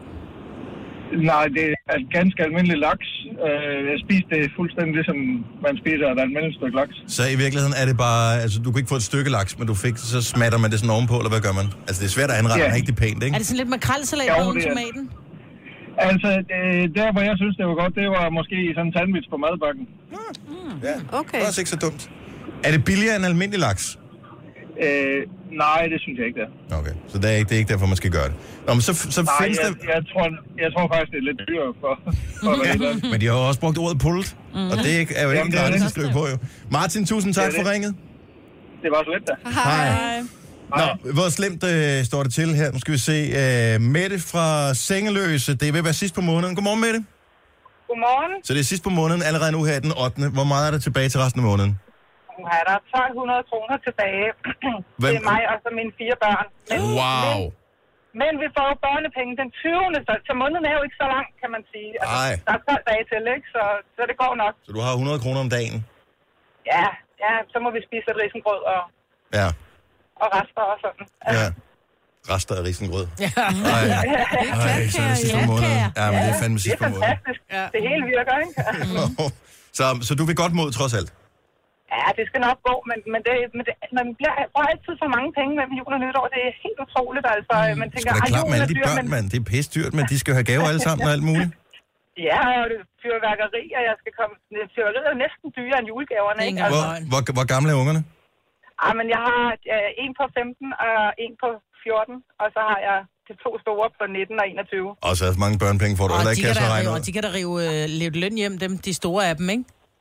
Nej, det er ganske almindelig laks. Jeg spiste det fuldstændig ligesom man spiser et almindeligt stykke laks. Så i virkeligheden er det bare... Altså, du kunne ikke få et stykke laks, men du fik, så smatter man det sådan ovenpå, eller hvad gør man? Altså, det er svært at anrette, ja. Rigtig pænt, ikke? Er det sådan lidt makrelsalat på uden tomaten? Altså, det, der hvor jeg synes, det var godt, det var måske sådan en sandwich på madbakken. Ja, mm. ja. Okay. Det er også ikke så dumt. Er det billigere end almindelig laks? Øh, nej, det synes jeg ikke, det er. Okay, så det er ikke, det er ikke derfor, man skal gøre det. Nå, men så, så nej, findes jeg, der... jeg, tror, jeg tror faktisk, det er lidt dyrere for... for ja, men de har jo også brugt ordet pulled, mm. og det er, ikke, er jo ikke gratis at skrive på, jo. Martin, tusind tak for ringet. Det var så lidt, da. Hej. Hej. Nå, hvor slemt øh, står det til her? Nu skal vi se. Øh, Mette fra Sengeløse, det er ved at være sidst på måneden. Godmorgen, Mette. Godmorgen. Så det er sidst på måneden, allerede nu her den ottende Hvor meget er der tilbage til resten af måneden? Nu har der tolv hundrede kroner tilbage. Hvem? Det er mig og så mine fire børn. Men, wow. Men, men vi får jo børnepenge den tyvende Så, så måneden er jo ikke så lang, kan man sige. Altså, der er tolv dage til, ikke? Så, så det går nok. Så du har hundrede kroner om dagen? Ja, ja, så må vi spise et risengrød og, ja. og rester og sådan. Ja. Rester af risengrød. Ja. Ej, ej, så er det sidste på måneden. Ja, men det er fandme sidste på måneden. Det er fantastisk. Ja. Det hele virker, ikke? så, så du vil godt mod, trods alt? Ja, det skal nok gå, men, men, det, men det, man bliver, bruger altid for mange penge mellem jul og nytår. Det er helt utroligt, altså. Man tænker, det er klart med alle de børn, men... mand. Det er pisse dyrt, men de skal jo have gaver alle sammen og alt muligt. Ja, og det fyrværkeri, og jeg skal komme... Fyrværkeri er næsten dyrere end julegaverne, ikke? Altså... Hvor, hvor, hvor gamle er ungerne? Ah, men jeg har øh, en på femten og en på fjorten, og så har jeg de to store på nitten og enogtyve. Og så mange børnepenge får du heller ikke kasse at regne ud. Og de kan da rive øh, lidt løn hjem, dem, de store af dem, ikke?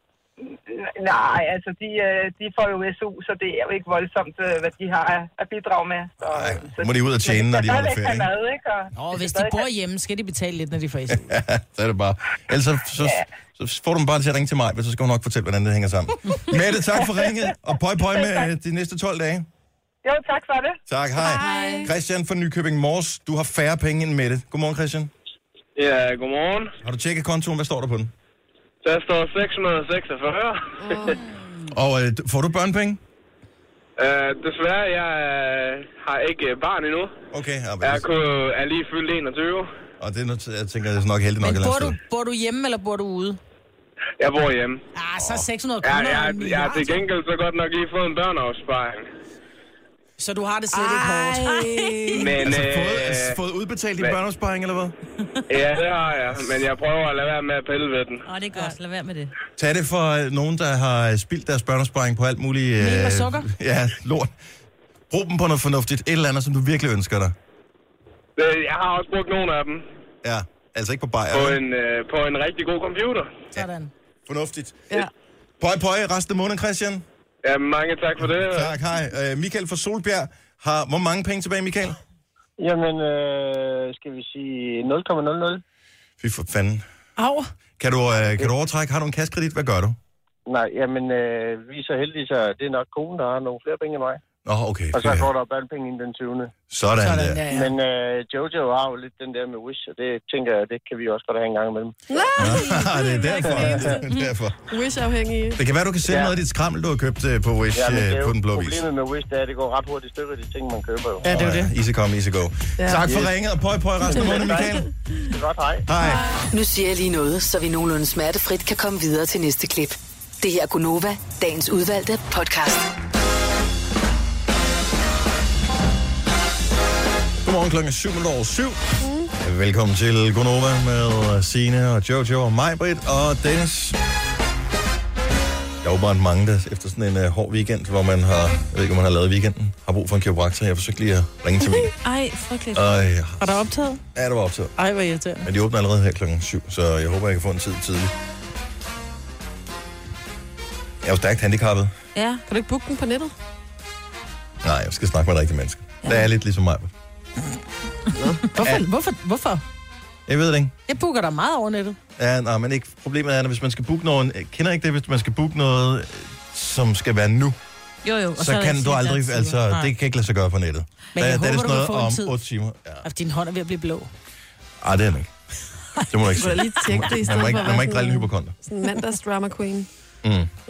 Nej, altså de, de får jo S U, så det er jo ikke voldsomt, hvad de har at bidrage med. Så, Ej, så må de ud og tjene, når de holder ferie, ikke? Mad, ikke? Og, og hvis de bor hjemme, skal de betale lidt, når de får S U. Ja, så er det bare. Ellers så, så, ja. så får du dem bare til at ringe til mig, så skal hun nok fortælle, hvordan det hænger sammen. Mette, tak for ringet, og pøj pøj med de næste tolv dage. Jo, tak for det. Tak, hej. hej. Christian fra Nykøbing Mors, du har færre penge end Mette. Godmorgen, Christian. Ja, godmorgen. Har du tjekket kontoen? Hvad står der på den? Der står seks hundrede og seksogfyrre. Oh. Og øh, får du børnepenge? Uh, desværre, jeg uh, har ikke barn endnu. Okay. Ja, jeg kunne, er lige fyldt enogtyve. Og det er noget, jeg tænker, det er nok heldigt nok. Men bor du, bor du hjemme, eller bor du ude? Jeg bor hjemme. Ah, så seks hundrede kroner. Ja, jeg, jeg har til gengæld så godt nok lige fået en børneopsparing. Så du har det slet ikke hårdt. Men, altså, øh, fået, altså, fået udbetalt din børneopsparing, eller hvad? Ja, det har jeg. Men jeg prøver at lade være med at pille ved den. Åh, oh, det er godt. Lad være med det. Tag det for nogen, der har spildt deres børneopsparing på alt muligt... Mel og sukker? Ja, lort. Brug dem på noget fornuftigt. Et eller andet, som du virkelig ønsker dig. Jeg har også brugt nogle af dem. Ja, altså ikke på bajer. På en, øh, på en rigtig god computer. Sådan. Fornuftigt. Ja. Pøj, pøj, resten af måneden, Christian. Ja, mange tak for det. Tak, hej. Uh, Michael fra Solbjerg har hvor mange penge tilbage, Michael? Jamen, øh, skal vi sige nul komma nul nul. Fy for fanden. Au. Kan du, uh, kan du overtrække? Har du en kassekredit? Hvad gør du? Nej, jamen, øh, vi er så heldige, så det er nok konen, der har nogle flere penge end mig. Åh, oh, okay. Og så går der op alle penge ind den tyvende. Sådan, Sådan der. Ja, ja. Men øh, Jojo har jo lidt den der med Wish, og det tænker jeg, det kan vi også godt have en gang imellem. Nej, det er derfor. derfor. Wish-afhængige. Det kan være, du kan sælge ja. noget af dit skrammel, du har købt uh, på Wish ja, uh, på den blå vis. Problemet med Wish, det er, at det går ret hurtigt i stykker, de ting, man køber jo. Ja, det er oh, det. Ja. Easy come, easy go. Ja. Tak for yes. ringet, og pøj, pøj resten af måneden, Michael. Det er godt, hej. Hej. Nu siger jeg lige noget, så vi nogenlunde smertefrit kan komme videre til næste klip. Det her er Gunova, dagens udvalgte podcast. Godmorgen klokken syv over syv. Mm. Velkommen til Gunova med Signe og Jojo og mig, Britt og Dennis. Der er jo bare mange, der efter sådan en uh, hård weekend, hvor man har, jeg ved ikke, om man har lavet weekenden, har brug for en kiropraktor. Jeg har forsøgt lige at ringe til mig. Ej, frygteligt. Ej, ja. Var der optaget? Ja, det var optaget. Ej, hvor irriterende. Men de åbner allerede her klokken syv, så jeg håber, jeg kan få en tid tidligt. Jeg er jo stærkt handicappet. Ja, kan du ikke booke den på nettet? Nej, jeg skal snakke med et rigtigt menneske. Ja. Det er lidt ligesom mig. Hvorfor? Ja. Hvorfor? Hvorfor? Jeg ved det ikke. Jeg booker dig meget over nettet. Ja, nej, men ikke. Problemet er, at hvis man skal booke noget... Kender ikke det, hvis man skal booke noget, som skal være nu? Jo, jo. Og så, så kan du aldrig... Altså, nej. det kan ikke lade sig gøre på nettet. Men jeg der, håber, der er du sådan kan noget få en om tid. otte timer. Ja. Og din hånd er ved at blive blå. Ej, det er den ikke. Det må du ikke sige. Du lige tjekke det i stedet man må ikke, for man må ikke drille en hypokonter. Sådan en mandags drama queen. Mm.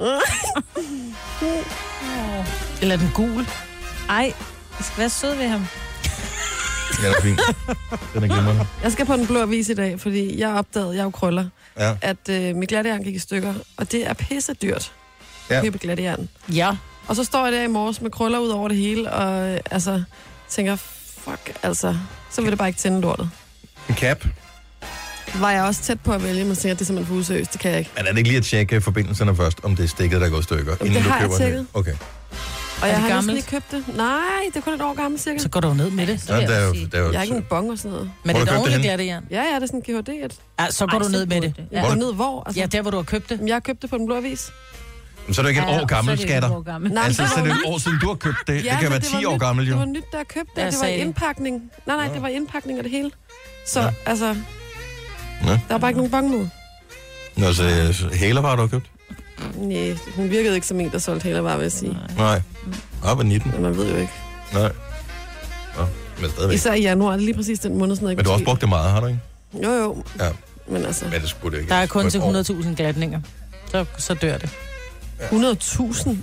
Eller den gul. Ej, det skal være sød ved ham. Ja, det er fint. Den er glimrende. Jeg skal på den blå avis i dag, fordi jeg opdagede, jeg er jo krøller, ja. at øh, mit glattejern gik i stykker, og det er pisse dyrt at købe glattejern. Ja. Og så står jeg der i morges med krøller ud over det hele, og øh, altså tænker, fuck, altså, så vil det bare ikke tænde lortet. En cap? Var jeg også tæt på at vælge, men tænker, det er simpelthen for useriøst, det kan jeg ikke. Men er det ikke lige at tjekke forbindelserne først, om det er stikket, der går i stykker? Jamen, det har jeg tjekket. Okay. Og jeg har næsten lige købt det. Nej, det er kun et år gammelt cirka. Så går du ned med det. Ja, der er jo, der er jo, jeg er ikke en bong og sådan noget. Men det er et ordentligt glattejern. Ja, ja, det er sådan en G H D. Ja, så går Ej, du ned med det. Ja. Går ned hvor? Altså? Ja, der hvor du har købt det. Jeg har købt det på den blå avis. Men så er det ikke et ja, år gammelt, skatter. Nej, altså, så er det et år siden, du har købt det. Ja, det kan være ti år gammelt, jo. Det var nyt, der købte det. Det var indpakning. Nej, nej, det var indpakning af det hele. Så, ja. altså... Ja. Der var bare ikke nogen bong med. Nå, så hælervarer, du har købt? Nej, hun virkede ikke som en, der solgte hælervarer, vil jeg sige. Nej. Op ad nitten. Men man ved jo ikke. Nej. Nå, men stadigvæk. Især i januar, det er lige præcis den måned, sådan noget. Men du har også brugt det meget, har du ikke? Jo, jo. Ja. Men altså... Men det skulle det ikke. Der er kun til hundrede tusind glatninger. Så, så dør det. Ja. hundrede tusind?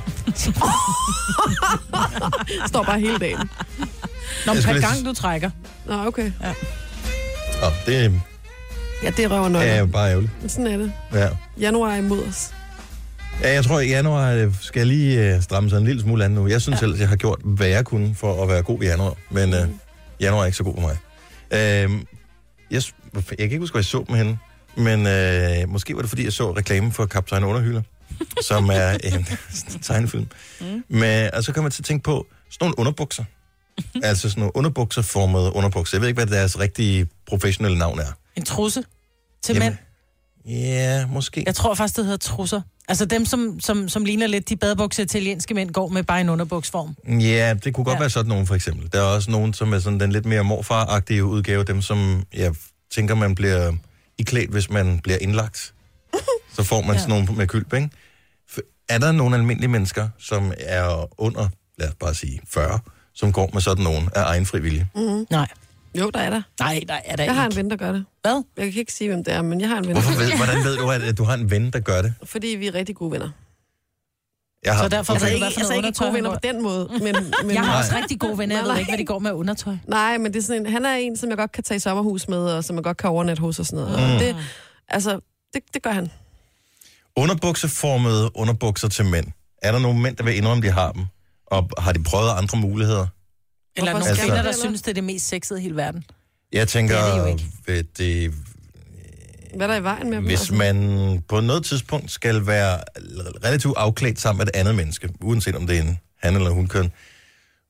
Står bare hele dagen. Nå, men per gang du trækker. Nå, okay. Ja. Åh, det... Ja, det røver nok. Ja, er bare ærgerligt. Sådan er det. Ja. Januar er imod os. Ja, jeg tror, at i januar skal jeg lige stramme sig en lille smule an nu. Jeg synes ja. selv, at jeg har gjort, hvad jeg kunne for at være god i januar. Men mm. øh, januar er ikke så god for mig. Øh, jeg, jeg kan ikke huske, hvad jeg så med hende. Men øh, måske var det, fordi jeg så reklamen for Kaptajn Underhylder, som er en tegnefilm. Mm. Men, og så kan man til at tænke på sådan nogle underbukser. Altså sådan nogle underbukserformede underbukser. Jeg ved ikke, hvad deres rigtige professionelle navn er. En trusse til Jamen, mænd? Ja, måske. Jeg tror faktisk, det hedder trusser. Altså dem, som, som, som ligner lidt de badebukser, italienske mænd går med bare en underbuksform. Ja, det kunne godt ja. være sådan nogen, for eksempel. Der er også nogen, som er sådan den lidt mere morfar-agtige udgave. Dem, som jeg tænker, man bliver iklædt, hvis man bliver indlagt. Så får man ja. sådan nogen med kylp, ikke? Er der nogle almindelige mennesker, som er under, lad os bare sige, fyrre, som går med sådan nogen af egen frivillige? Mm-hmm. Nej. Jo, der er der. Nej, der er der Jeg har ikke. en ven, der gør det. Hvad? Jeg kan ikke sige, hvem det er, men jeg har en ven. Hvorfor ved, hvordan ved du, at du har en ven, der gør det? Fordi vi er rigtig gode venner. Jeg har, så derfor altså, ved ikke, du, hvad altså ikke gode venner på den måde. Men, men jeg har også rigtig gode venner, jeg ved ikke, hvad de går med undertøj. Nej, men det er sådan en, han er en, som jeg godt kan tage i sommerhus med, og som jeg godt kan overnatte hos og sådan noget. Mm. Og det, altså, det, det gør han. Underbukseformede underbukser til mænd. Er der nogle mænd, der vil indrømme, de har dem? Og har de prøvet andre muligheder? Eller nogle altså, kvinder, der synes, det er det mest sexede i hele verden? Jeg tænker, det, det, det hvad er der i vejen med dem? Hvis man på noget tidspunkt skal være relativt afklædt sammen med et andet menneske, uanset om det er en han eller hun køn,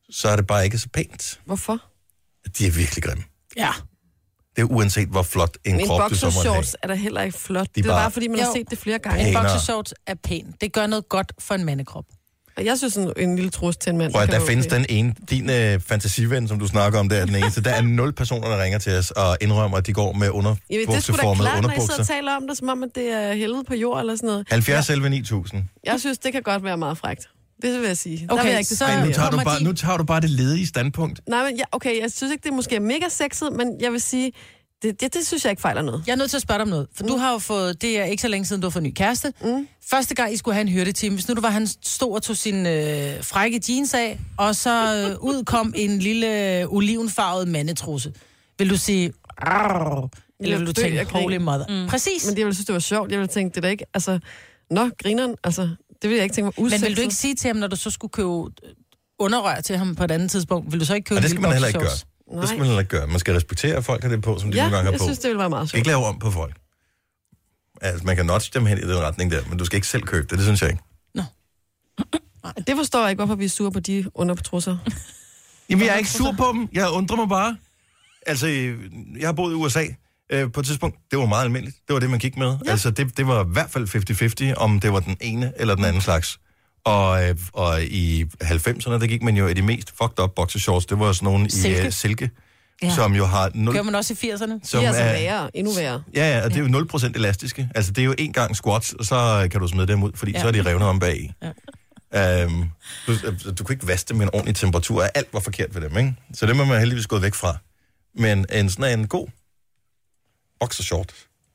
så er det bare ikke så pænt. Hvorfor? De er virkelig grimme. Ja. Det er uanset, hvor flot en Men krop du så måtte have. Men boxershorts er da heller ikke flot. De det er bare, bare, fordi man jo. har set det flere gange. En boxershorts er pæn. Det gør noget godt for en mandekrop. Og jeg synes, en, en lille trus til en mand... Prøv at der findes okay. den ene, din øh, fantasiven, som du snakker om, der er den eneste. Der er nul personer, der ringer til os og indrømmer, at de går med underbukseformede underbukser. Det er sgu da klart, når I sidder og taler om det, som om, at det er helvede på jord eller sådan noget. halvfjerds elleve ni tusind. Jeg synes, det kan godt være meget frækt. Det vil jeg sige. Okay, der vil jeg ikke så... Ej, nu, tager du bare, nu tager du bare det ledige standpunkt. Nej, men ja, okay, jeg synes ikke, det er måske mega sexet, men jeg vil sige... Det, det, det synes jeg ikke fejler noget. Jeg er nødt til at spørge dig om noget. For mm. du har jo fået, det er ikke så længe siden, du har fået ny kæreste. Mm. Første gang, I skulle have en hyrdetime, hvis nu du var, han stod og tog sin øh, frække jeans af, og så øh, ud kom en lille øh, olivenfarvet mandetrusse. Vil du sige, eller vil du tænke, holy mother? Mm. Præcis. Men jeg ville synes, det var sjovt. Jeg ville tænke, det er da ikke, altså, nå, grineren, altså, det vil jeg ikke tænke mig udsættet. Men vil du ikke sige til ham, når du så skulle købe underrør til ham på et andet tidspunkt, vil du så ikke købe og det skal man heller ikke gøre. Nej. Det skal man heller ikke gøre. Man skal respektere, at folk har det på, som de ja, nogle gange har på. Ja, jeg synes, det ville være meget sjovt. Ikke lave om på folk. Altså, man kan notche dem hen i den retning der, men du skal ikke selv købe det, det synes jeg ikke. Nå. Det forstår jeg ikke, hvorfor vi er sure på de undertrusser. Jamen, jeg er ikke sur på dem. Jeg undrer mig bare. Altså, jeg har boet i U S A øh, på et tidspunkt. Det var meget almindeligt. Det var det, man gik med. Ja. Altså, det, det var i hvert fald halvtreds halvtreds, om det var den ene eller den anden slags. Og, øh, og i halvfemserne, der gik man jo i de mest fucked up boxershorts. Det var sådan nogle i silke, uh, silke ja. Som jo har... nul Gør man også i firserne? Som er værre, endnu værre. Ja, ja, og det er jo nul procent elastiske. Altså, det er jo en gang squats, og så kan du smide dem ud, fordi ja. Så er de revnet om bag. Ja. Um, du, du kunne ikke vaske dem med en ordentlig temperatur. Alt var forkert ved dem, ikke? Så det må man heldigvis gået væk fra. Men en sådan en god boxershort.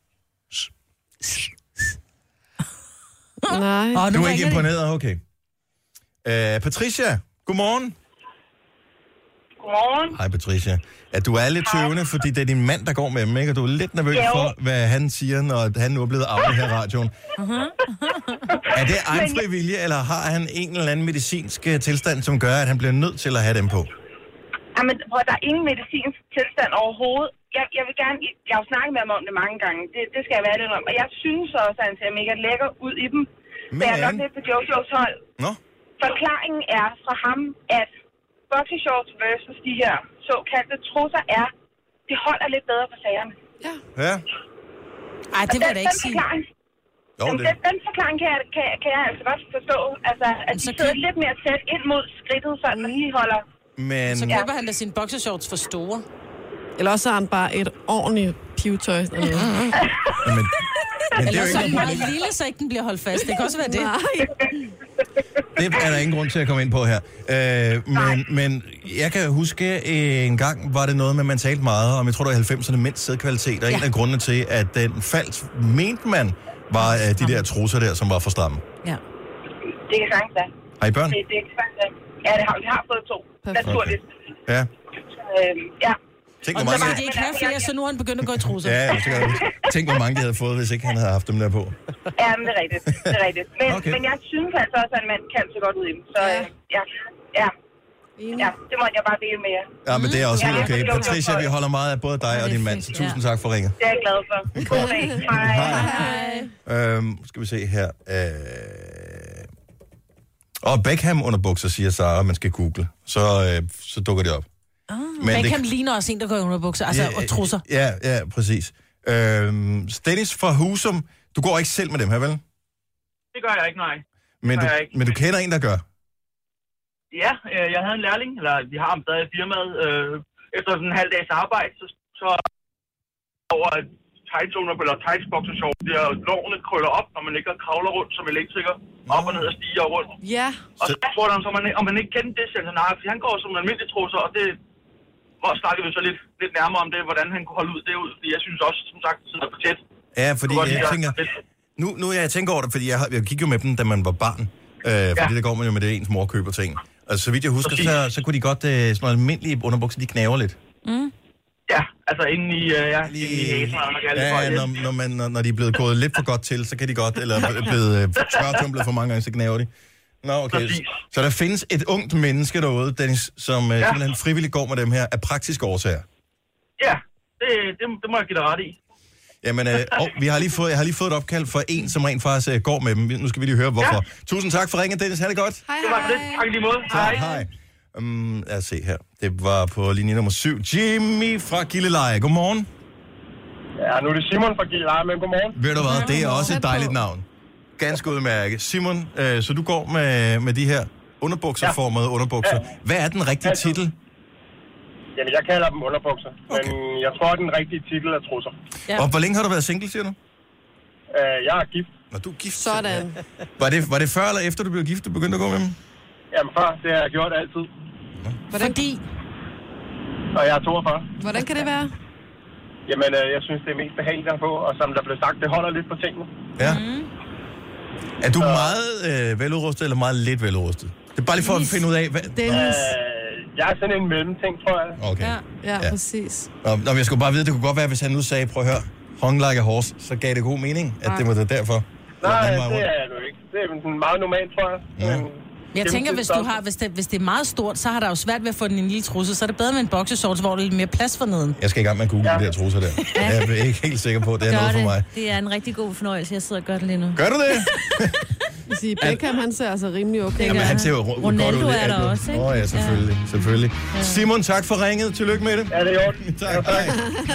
Nej. Oh, du er ikke imponeret, okay. Uh, Patricia, godmorgen. Godmorgen. Hej Patricia. At du er lidt tøvende, fordi det er din mand, der går med dem, ikke? Og du er lidt nervøs jo. For, hvad han siger, når han nu er blevet aflet her i radioen. Uh-huh. Er det egen fri vilje, eller har han en eller anden medicinsk tilstand, som gør, at han bliver nødt til at have dem på? Jamen, der er ingen medicinsk tilstand overhovedet. Jeg, jeg vil gerne... Jeg har jo snakket med ham om det mange gange. Det, det skal jeg være lidt om. Og jeg synes også, at han ser mega lækker ud i dem. Men... Så jeg er nok lidt på Jojos hold. Nå? Forklaringen er fra ham, at boxershorts versus de her såkaldte trusser er, det holder lidt bedre på sagerne. Ja. Ja. Ej, det vil jeg da ikke sige. Jo, det... den, den forklaring kan jeg, kan, kan jeg altså godt forstå. Altså, at de sidder lidt mere tæt ind mod skridtet, så mm. de holder... Men... Så køber ja. han da sine boxershorts for store. Eller også har han bare et ordentligt pivetøj. Men, men eller så er den meget lille, så ikke den bliver holdt fast. Det kan også være det. Det er der ingen grund til at komme ind på her. Øh, men, men jeg kan huske, en gang var det noget med, at man talte meget om, jeg tror, det var halvfemserne mindst sædkvalitet, og ja. En af grundene til, at den faldt, mente man, var uh, de der trusser der, som var for stramme. Ja. Det kan sagtens være. Har I børn? Det, det kan sagtens være. Ja, det har, vi har fået to. Naturligt. Okay. Ja. Øh, ja. Tænk, og hvor mange... de ikke have flere, så nu har han begyndt at gå i trusser. Ja, så kan jeg... Tænk, hvor mange de havde fået, hvis ikke han havde haft dem der på. Ja, men det er rigtigt. Det er rigtigt. Men, okay. men jeg synes altså også, at en mand kan så godt ud i dem. Så ja, ja, ja. ja det må jeg bare dele med jer. Ja, men det er også helt okay. Patricia, vi holder meget af både dig og din mand, så tusind tak for ringet. Det er jeg glad for. God dag. Hej. Hej. Øhm, skal vi se her. Øh... Og Beckham under bukser, siger Sara, man skal google. Så, øh, så dukker det op. Oh, men Beckham det... ligner også en, der går i underbukser, altså, ja, og trusser. Ja, ja, præcis. Øhm, Dennis fra Husum, du går ikke selv med dem her, vel? Det gør jeg ikke, nej. Men du, ikke. men du kender en, der gør? Ja, øh, jeg havde en lærling, eller vi har ham stadig i firmaet. Øh, efter sådan en halv dags arbejde, så, så over et tights-under, eller tights-boxershort, der lårene krøller op, når man ligger og kravler rundt som elektriker, op og ned og stiger rundt. Ja. Og så spurgte han, om man, om man ikke kendte det, så nej, fordi han går som en almindelig trusser, og det... Og snakkede vi så lidt, lidt nærmere om det, hvordan han kunne holde ud det ud, fordi jeg synes også, som sagt, det sidder for tæt. Ja, fordi jeg, jeg tænker... Nu, nu jeg tænker over det, fordi jeg, jeg gik jo med dem, da man var barn. Øh, fordi ja. Det går man jo med det, ens mor køber ting. Og så vidt jeg husker, så, så kunne de godt, øh, sådan nogle almindelige underbukser, de knæver lidt. Mm. Ja, altså inde i, øh, ja, Lige... inde i hæsen, man kan ja, ja, når, når, man, når, når de er blevet gået lidt for godt til, så kan de godt, eller er blevet øh, tørretumblet for mange gange, så knæver de. Nå, okay. Så, så der findes et ungt menneske derude, Dennis, som øh, ja. Simpelthen frivilligt går med dem her af praktiske årsager. Ja, det, det, det må jeg give dig ret i. Jamen, øh, oh, vi har lige fået, jeg har lige fået et opkald fra en, som rent faktisk øh, går med dem. Nu skal vi lige høre, hvorfor. Ja. Tusind tak for ringen, Dennis. Ha' det godt. Hej, hej. Det var det. Tak lige måde. Hej. Hej. Um, lad os se her. Det var på linje nummer syv. Jimmy fra Gilleleje. Godmorgen. Ja, nu er det Simon fra Gilleleje, men godmorgen. Ved du hvad, det er også et dejligt navn. Ganske udmærket. Simon, øh, så du går med, med de her underbukserformede ja. underbukser. Hvad er den rigtige titel? Jamen, jeg kalder dem underbukser, okay. Men jeg tror, at den rigtige titel er trusser. Ja. Og hvor længe har du været single, siger du? Uh, jeg er gift. Når du er gift? Sådan. Var det, var det før eller efter, du blev gift, du begyndte at gå med dem? Jamen, før. Det har jeg gjort altid. Hvordan? Fordi? Og jeg er toogfyrre. Hvordan kan det være? Jamen, uh, jeg synes, det er mest behageligt at få, og som der blev sagt, det holder lidt på tingene. Ja. Mm. Er du meget øh, veludrustet eller meget lidt veludrustet? Det er bare lige for at finde ud af, hvad... Dennis. Uh, jeg er sådan en mellemting, tror jeg. Okay. Ja, ja, ja. præcis. Nå, nå, jeg skulle bare vide, det kunne godt være, hvis han nu sagde, prøv at høre, hung like a horse, så gav det god mening, at Nej. det var det derfor. Nej, det er du ikke. Det er meget normalt, tror jeg. Ja. Men jeg tænker, hvis, du har, hvis, det, hvis det er meget stort, så har der jo svært ved at få den i en lille trusse, så er det bedre med en boxershorts, hvor der er lidt mere plads for neden. Jeg skal i gang med at google ja. de der trusser der. Jeg er ikke helt sikker på, at det er gør noget for det. mig. Det er en rigtig god fornøjelse. Jeg sidder og gør det lige nu. Gør du det? Jeg siger, Beckham, han ser altså rimelig okay. Jamen, han ser jo Ronaldo godt ud. er der også, ikke? Åh oh, ja, selvfølgelig. Ja. selvfølgelig. Ja. Simon, tak for ringet. Tillykke med det. Ja, det er jo. Tak, hej.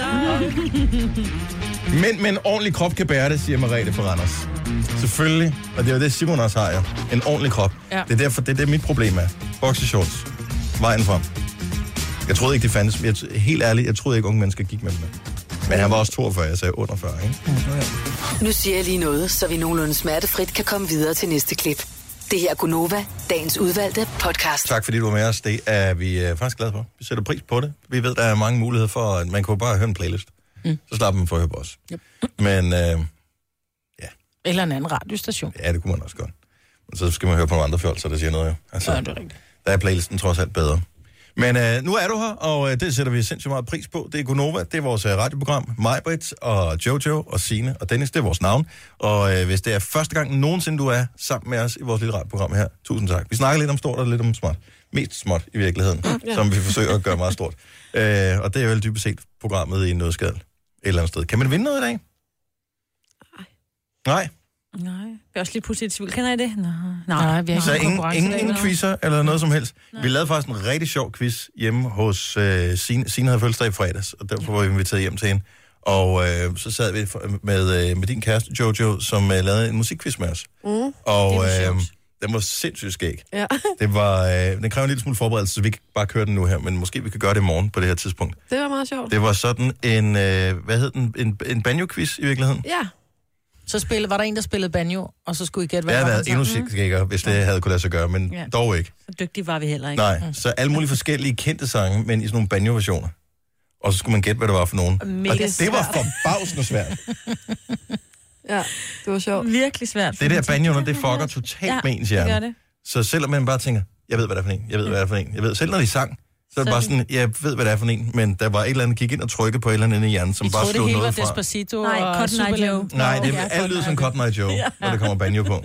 Men, men en ordentlig krop kan bære det, siger Merete fra Randers. Selvfølgelig. Og det er jo det, Simon også har, ja. En ordentlig krop. Ja. Det er derfor, det er det, mit problem er. Boxershorts. Vejen frem. Jeg troede ikke, det fandtes. Jeg, helt ærligt, jeg troede ikke, unge mennesker gik med dem. Men han var også toogfyrre, jeg sagde under fyrre, ikke? Nu siger jeg lige noget, så vi nogenlunde smertefrit kan komme videre til næste klip. Det her er Gunova, dagens udvalgte podcast. Tak fordi du var med os. Det er vi er faktisk glade for. Vi sætter pris på det. Vi ved, der er mange muligheder for, at man kan bare høre en playlist. Mm. Så slapper man for at høre på os. Yep. Men, øh, ja. Eller en anden radiostation. Ja, det kunne man også godt. Men så skal man høre på nogle andre fjolser, der siger noget jo. Altså, ja, det er rigtigt. Der er playlisten trods alt bedre. Men øh, nu er du her, og øh, det sætter vi sindssygt meget pris på. Det er Gunova, det er vores øh, radioprogram. Majbrit og Jojo og Signe og Dennis, det er vores navn. Og øh, hvis det er første gang nogensinde, du er sammen med os i vores lille radioprogram her, tusind tak. Vi snakker lidt om stort og lidt om småt. Mest småt i virkeligheden, ja. Som vi forsøger at gøre meget stort. Øh, og det er jo dybest set programmet i noget skade et eller andet sted. Kan man vinde noget i dag? Nej. Nej? Nej. Det er også lige pludselig et tvivl. Kender I det? Nej. Nej, vi har så ingen, ingen, ingen quizzer eller noget som helst. Nej. Vi lavede faktisk en rigtig sjov quiz hjemme hos uh, Signe. Signe havde fødselsdag i fredags, og derfor var vi inviteret hjem til hende. Og uh, så sad vi med, uh, med din kæreste, Jojo, som uh, lavede en musikquiz med os. Mm. Og uh, den var sindssygt skæg. Ja. Det var, uh, den kræver en lille smule forberedelse, så vi kan bare køre den nu her, men måske vi kan gøre det i morgen på det her tidspunkt. Det var meget sjovt. Det var sådan en, uh, hvad hed den, en, en banjo-quiz i virkeligheden. Ja. Så spillede, var der en, der spillede banjo, og så skulle I gætte, hvad det var. Det havde været endnu skækkere, hvis det havde kunne lade sig gøre, men ja. Dog ikke. Så dygtige var vi heller ikke. Nej, så alle mulige forskellige kendte sange, men i sådan nogle banjo-versioner. Og så skulle man gætte, hvad det var for nogen. Mega og det, det var forbavsende svært. Ja, det var sjovt. Virkelig svært. Det der banjo, det fucker totalt ja, med ens hjerne. Så selvom man bare tænker, jeg ved, hvad det er for en, jeg ved, hvad det er for en, jeg ved, selv når de sang, så er det bare sådan, jeg ved, hvad det er for en, men der var et eller andet, gik ind og trykkede på et eller andet inde i hjernen, som I bare slog noget fra. I troede, det hele var Despacito Nej, og Cotton Eye Joe. Nej, det er alt lyder som Cotton Eye Joe, ja. Når der kommer banjo på.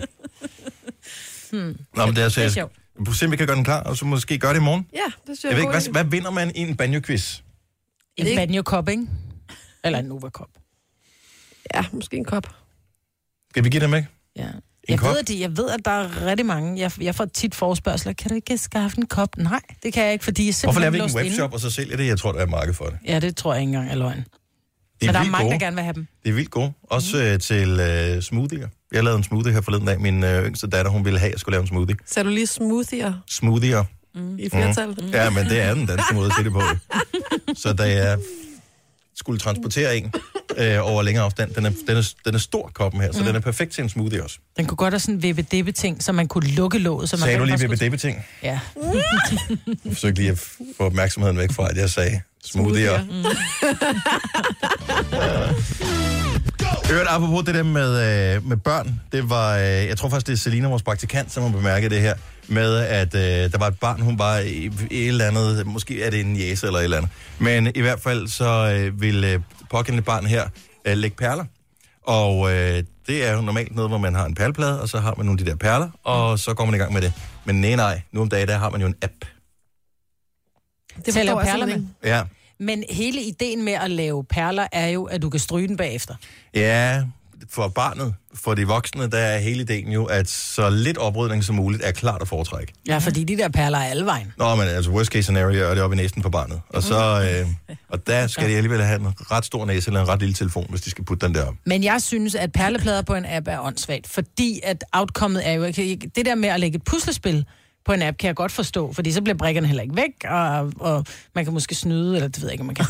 hmm. Nå, men det er så, jeg skal se, om vi kan gøre den klar, og så måske gøre det i morgen. Ja, det synes jeg, jeg ved ikke, hvad, hvad vinder man i en banjo-quiz? En banjo-kop, ikke? Eller en Nova-kop. Ja, måske en kop. Skal vi give dem, ikke? Ja. Jeg ved, at de, jeg ved, at der er rigtig mange. Jeg, jeg får tit forespørgsler. Kan du ikke skaffe en kop? Nej, det kan jeg ikke, fordi jeg simpelthen Hvorfor laver vi ikke en webshop, og så sælger det? Jeg tror, der er marked for det. Ja, det tror jeg ikke engang er løgn. Men der er mange, gode. der gerne vil have dem. Det er vildt gode. Også mm. øh, til øh, smoothier. Jeg lavede en smoothie her forleden dag. Min øh, yngste datter, hun ville have, at jeg skulle lave en smoothie. Så du lige smoothier? Smoothier. Mm. I flertal? Mm. Ja, men det er den danske måde at sige det på. Så da jeg skulle transportere en øh, over længere afstand, den er, den er, den er stor, koppen her, så mm. den er perfekt til en smoothie også. Den kunne godt have sådan en vippe-dippe-ting, så man kunne lukke låget. Så man sagde du lige vippe-dippe-ting? Ja. Jeg forsøgte lige at få opmærksomheden væk fra, at jeg sagde smoothier. Mm. Øvrigt, apropos det der med, øh, med børn, det var, øh, jeg tror faktisk, det er Selina, vores praktikant, som har bemærket det her, med at øh, der var et barn, hun var i, i et eller andet, måske er det en jæse eller et eller andet, men i hvert fald så øh, ville øh, pågældende barn her øh, lægge perler, og øh, det er jo normalt noget, hvor man har en perleplade, og så har man nogle af de der perler, og så går man i gang med det. Men nej, nej, nu om dagen, der har man jo en app. Det til at lave perler med? Ja. Men hele ideen med at lave perler er jo, at du kan stryge den bagefter. Ja, for barnet, for de voksne, der er hele ideen jo, at så lidt oprydning som muligt er klart at foretrække. Ja, fordi de der perler er alle vejen. Nå, men altså worst case scenario er det oppe i næsen på barnet. Og så, øh, og der skal de alligevel have en ret stor næse eller en ret lille telefon, hvis de skal putte den der op. Men jeg synes, at perleplader på en app er åndssvagt, fordi at outcomet er jo, det der med at lægge et puslespil på en app kan jeg godt forstå, fordi så bliver brikkerne heller ikke væk, og, og man kan måske snyde, eller det ved jeg ikke, om man kan.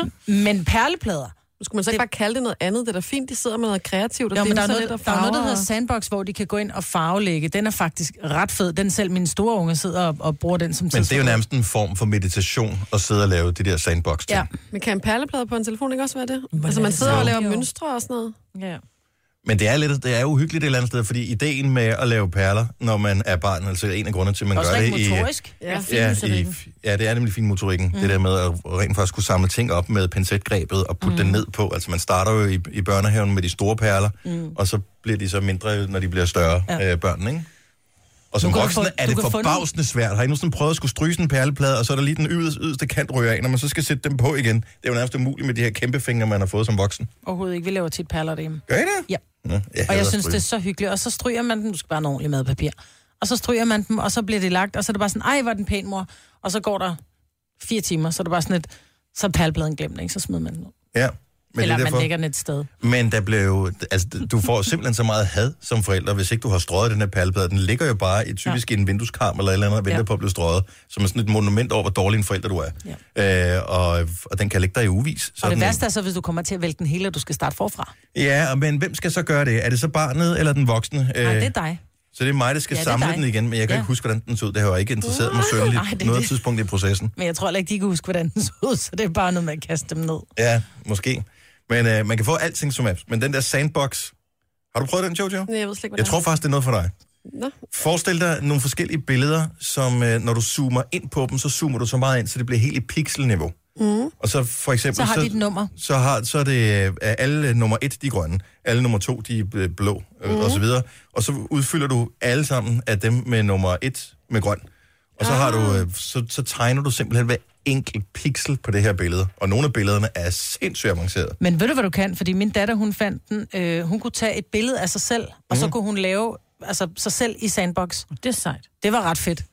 Men perleplader... Nu skulle man så ikke det... bare kalde det noget andet, det er da fint, de sidder med noget kreativt, og jo, det der er er noget, lidt og der er noget, der hedder Sandbox, hvor de kan gå ind og farvelægge. Den er faktisk ret fed. Den selv mine store unge sidder og, og bruger den som Men det er jo nærmest en form for meditation at sidde og lave de der Sandbox-ting. Ja, men kan en perleplade på en telefon ikke også være det? Men altså man sidder jo. og laver mønstre og sådan noget. Ja. Men det er lidt, det er uhyggeligt et eller andet sted, fordi ideen med at lave perler, når man er barn, altså en af grundene til, at man også gør det i... motorisk. Ja, ja, i, ja, det er nemlig fin motorikken. Mm. Det der med at rent faktisk kunne samle ting op med pincetgrebet og putte mm. den ned på. Altså man starter jo i, i børnehaven med de store perler, mm. og så bliver de så mindre, når de bliver større, ja. øh, børn, ikke? Og som voksne få, er det forbavsende svært. Har I nu sådan prøvet at skulle stryge sådan en perleplade, og så er der lige den yderste, yderste kant ryger af, når man så skal sætte dem på igen. Det er jo nærmest umuligt med de her kæmpe fingre, man har fået som voksen. Overhovedet ikke. Vi laver tit perler derhjemme. Gør I det? Ja. Nå, jeg og jeg synes, stryge. Det er så hyggeligt. Og så stryger man dem, du skal bare have ordentligt madpapir. Og så stryger man dem, og så bliver det lagt, og så er det bare sådan, ej, hvor er den pæn, mor. Og så går der fire timer, så er det bare sådan et, så er perlepladen glemt, ikke? Så smider man den ud. Ja. Men eller det man lægger den et sted. Men der blev, altså, du får simpelthen så meget had som forælder, hvis ikke du har strøget den her perleplade. Den ligger jo bare i, typisk ja. i en vindueskarm eller et eller andet, og venter ja. på at blive strøget, som er sådan et monument over, hvor dårlig en forælder du er. Ja. Øh, og, og den kan ligge der i uvis. Og det værste er så, hvis du kommer til at vælge den hele, og du skal starte forfra. Ja, men hvem skal så gøre det? Er det så barnet eller den voksne? Nej, det er dig. Så det er mig, der skal ja, samle den igen, men jeg kan ja. ikke huske, hvordan den så ud. Det har jo ikke interesseret mig sønderligt noget det. tidspunkt i processen. Men jeg tror ikke, de kan huske, hvordan den så ud, så det er bare noget med at kaste dem ned. Ja, måske. Men øh, man kan få alting som apps. Men den der Sandbox... Har du prøvet den, Jojo? Nej, jeg ved slet ikke, Jeg tror faktisk, det er noget for dig. Nå. Forestil dig nogle forskellige billeder, som øh, når du zoomer ind på dem, så zoomer du så meget ind, så det bliver helt i pixelniveau. Mm. Og så for eksempel... Så har de et nummer. Så, har, så er det øh, alle nummer et, de er grønne. Alle nummer to, de er blå, øh, mm. og så videre. Og så udfylder du alle sammen af dem med nummer et med grøn. Og så, ah. har du, øh, så, så tegner du simpelthen hver enkelt pixel på det her billede. Og nogle af billederne er sindssygt avancerede. Men ved du, hvad du kan? Fordi min datter, hun fandt den. Øh, hun kunne tage et billede af sig selv, og mm. så kunne hun lave altså, sig selv i Sandbox. Det er sejt. Det var ret fedt.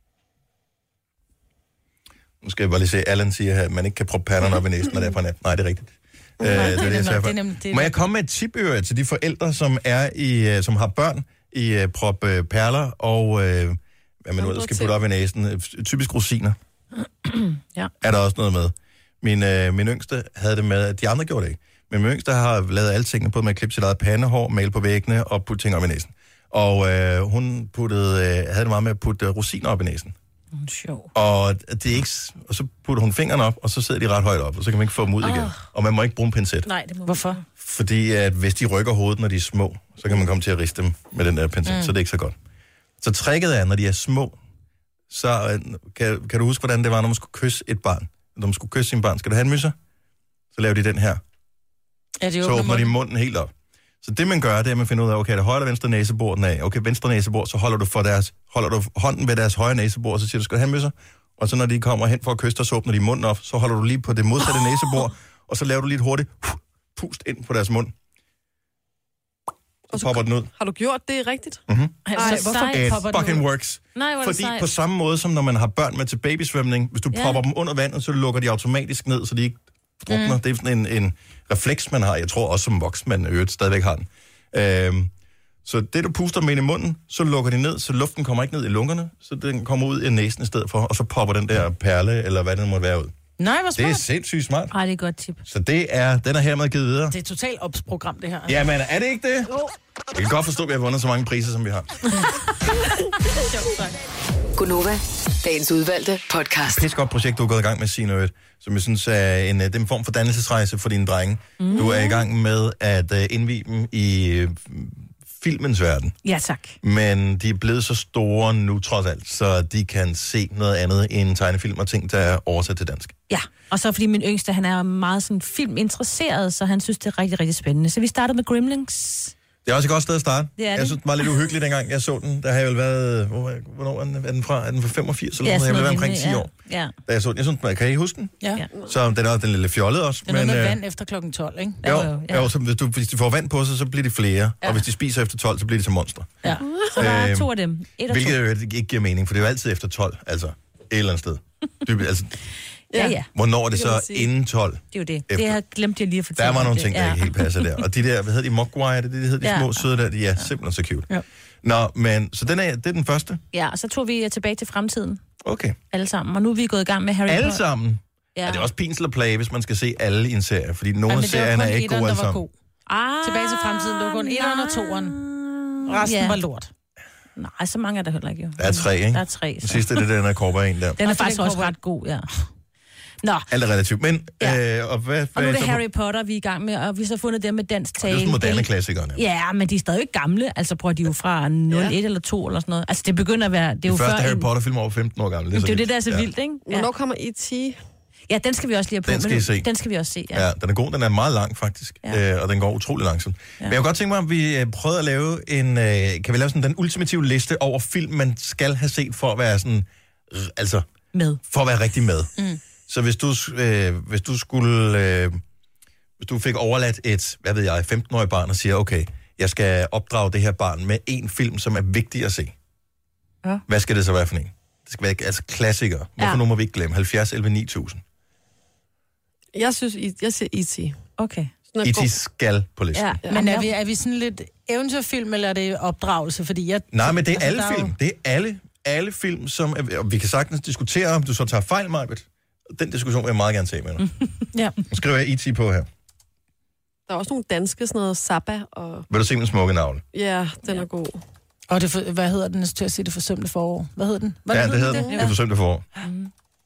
Nu skal jeg bare lige se, Allan siger her, at man ikke kan proppe panderne op i næsen, når det er på nat. Nej, det er rigtigt. Nej, øh, det er det, jeg det, det, det, Må jeg komme med et tip til de forældre, som er i, som har børn i uh, prop uh, perler og uh, hvad man nu skal putte op i næsen? Typisk rosiner. Ja. Er der også noget med. Min, øh, min yngste havde det med, at de andre gjorde det ikke. Men min yngste har lavet alle tingene på med at klippe sit eget pandehår, male på væggene og putte ting op i næsen. Og øh, hun puttede, øh, havde det meget med at putte rosiner op i næsen. Mm, sjov. Og, det er ikke, og så putter hun fingrene op, og så sidder de ret højt op, og så kan man ikke få dem ud oh. igen. Og man må ikke bruge en pincet. Nej, det må Hvorfor? Fordi at hvis de rykker hovedet, når de er små, så kan man komme til at riste dem med den der pincet, mm. så det er ikke så godt. Så tricket er, når de er små, så kan, kan du huske, hvordan det var, når man skulle kysse et barn? Når man skulle kysse sin barn, skal du have en myser? Så laver de den her. Ja, de så åbner de munden helt op. Så det, man gør, det er, at man finder ud af, okay, er det højre eller venstre næsebord? Nej, okay, venstre næsebord, så holder du, for deres, holder du hånden ved deres højre næsebord, og så siger du, skal du have en myser? Og så når de kommer hen for at kysse dig, så åbner de munden op, så holder du lige på det modsatte oh. næsebord, og så laver du lige et hurtigt pust ind på deres mund. Så popper den ud. Har du gjort det rigtigt? Mm-hmm. Ej, hvorfor it fucking works. Nej, hvor Fordi sejt. på samme måde, som når man har børn med til babysvømning, hvis du yeah. popper dem under vandet, så lukker de automatisk ned, så de ikke drukner. Mm. Det er sådan en, en refleks, man har. Jeg tror også som voksen, man øvrigt stadigvæk har den. Øhm, så det, du puster med ind i munden, så lukker de ned, så luften kommer ikke ned i lungerne, så den kommer ud i næsen i stedet for, og så popper den der perle, eller hvad den måtte være ud. Nej, hvor smart. Det er sindssygt smart. Ej, det er et godt tip. Så det er, den er hermed givet videre. Det er totalt opsprogram, det her. Ja, men er det ikke det? Jo. Jeg kan godt forstå, at vi har vundet så mange priser, som vi har. Gunova, dagens udvalgte podcast. Det er et godt projekt, du er gået i gang med, Signe, som jeg synes er en, det er en form for dannelsesrejse for dine drenge. Mm. Du er i gang med at uh, indvie dem i uh, filmens verden. Ja, tak. Men de er blevet så store nu, trods alt, så de kan se noget andet end tegnefilm og ting, der er oversat til dansk. Ja, og så fordi min yngste, han er meget sådan filminteresseret, så han synes, det er rigtig, rigtig spændende. Så vi startede med Gremlings. Det er også et godt sted at starte. Det er det. Jeg synes, det var lidt uhyggeligt, dengang jeg så den. Der har jeg vel været... Hvor, hvornår er den, er den fra? Er den fra femogfirs? Eller Ja, noget? Jeg sådan har været noget omkring ti lignende, år. ja. Da jeg så den. Jeg synes, man, kan I huske den? Ja. Ja. Så den er den lille fjollet også. Det er noget men, med øh, vand efter klokken tolv, ikke? Jo, jo, jo. Så hvis, du, hvis de får vand på sig, så bliver de flere. Ja. Og hvis de spiser efter tolv, så bliver de til monstre. Ja. Så der er Øhm, to af dem. Et og Hvilket to. jo ikke giver mening, for det er jo altid efter tolv. Altså, et eller andet sted. Dybe, altså, Ja, ja. hvornår er det Det kan man så sige. inden tolv? Det er jo det. Efter. Det har glemt jeg lige at fortælle. Der var om nogle det. ting, der Ja. ikke helt passer der. Og de der, hvad hedder de, Mogwai, er det det, de hedder, de Ja. små søde der? De er simpelthen så cute. Ja. Nå, men, så den er, det er den første? Ja, og så tog vi tilbage til fremtiden. Okay. Alle sammen. Og nu er vi gået i gang med Harry Potter. Alle sammen? Ja. Ja. Er det også pinsel at plage, hvis man skal se alle i en serie? Fordi nogle af serierne er ikke gode alle sammen. Ah, tilbage til fremtiden. Det var kun etteren og toeren. Resten Ja. var lort. Nej, så mange er der heller ikke. Jo. Der er tre, ikke? Der er tre. Den sidste, det er den, der korper en der. Den er Og faktisk den også kommer- ret god, ja. Nå, Alt er relativt. Men, Ja. øh, og hvad... og nu er det så- Harry Potter, vi er i gang med, og vi har så fundet dem med dansk Det tale. er jo sådan moderne Det- klassikerne. Ja, men de er stadig ikke gamle. Altså, prøver de jo fra nul et eller to eller sådan noget. Altså, det begynder at være... Det er De jo første før Harry en- Potter-film over femten år gammel. Det er jo det, vildt. der er så Ja. vildt, ikke? Ja. Hvornår kommer E T? Ja, den skal vi også lige have på. Den skal men I se. Den skal vi også se, ja. Ja, den er god. Den er meget lang, faktisk. Ja. Øh, og den går utrolig langsomt. Ja. Men jeg kunne godt tænke mig, at vi øh, prøvede at lave en... Øh, kan vi lave sådan den ultimative liste over film, man skal have set for at være sådan... Øh, altså... Med. For at være rigtig med. Mm. Så hvis du, øh, hvis du skulle... Øh, hvis du fik overladt et, hvad ved jeg, femten-årig barn og siger, okay, jeg skal opdrage det her barn med en film, som er vigtig at se. Ja. Hvad skal det så være for en? Det skal være altså klassikere. Hvorfor Ja. nu må vi ikke glemme? halvfjerds elleve ni tusind. Jeg synes, I- jeg siger E T. Okay. Sådan er E T god. skal på listen. Ja, men er vi, er vi sådan lidt eventyrfilm, eller er det opdragelse? Fordi jeg, Nej, men det er altså, alle der jo- film. Det er alle, alle film, som... Er, og vi kan sagtens diskutere, om du så tager fejl, Majbet. Den diskussion vil jeg meget gerne tage med dig. Ja. Nu skriver jeg E T på her. Der er også nogle danske, sådan noget Zappa, og Vil du se min smukke navle? ja, den er god. Og det for, hvad hedder den? Jeg skal sige det forsømte forår. Hvad hedder den? Hvad Ja, det hedder den. Det er forsømte forår. Mm.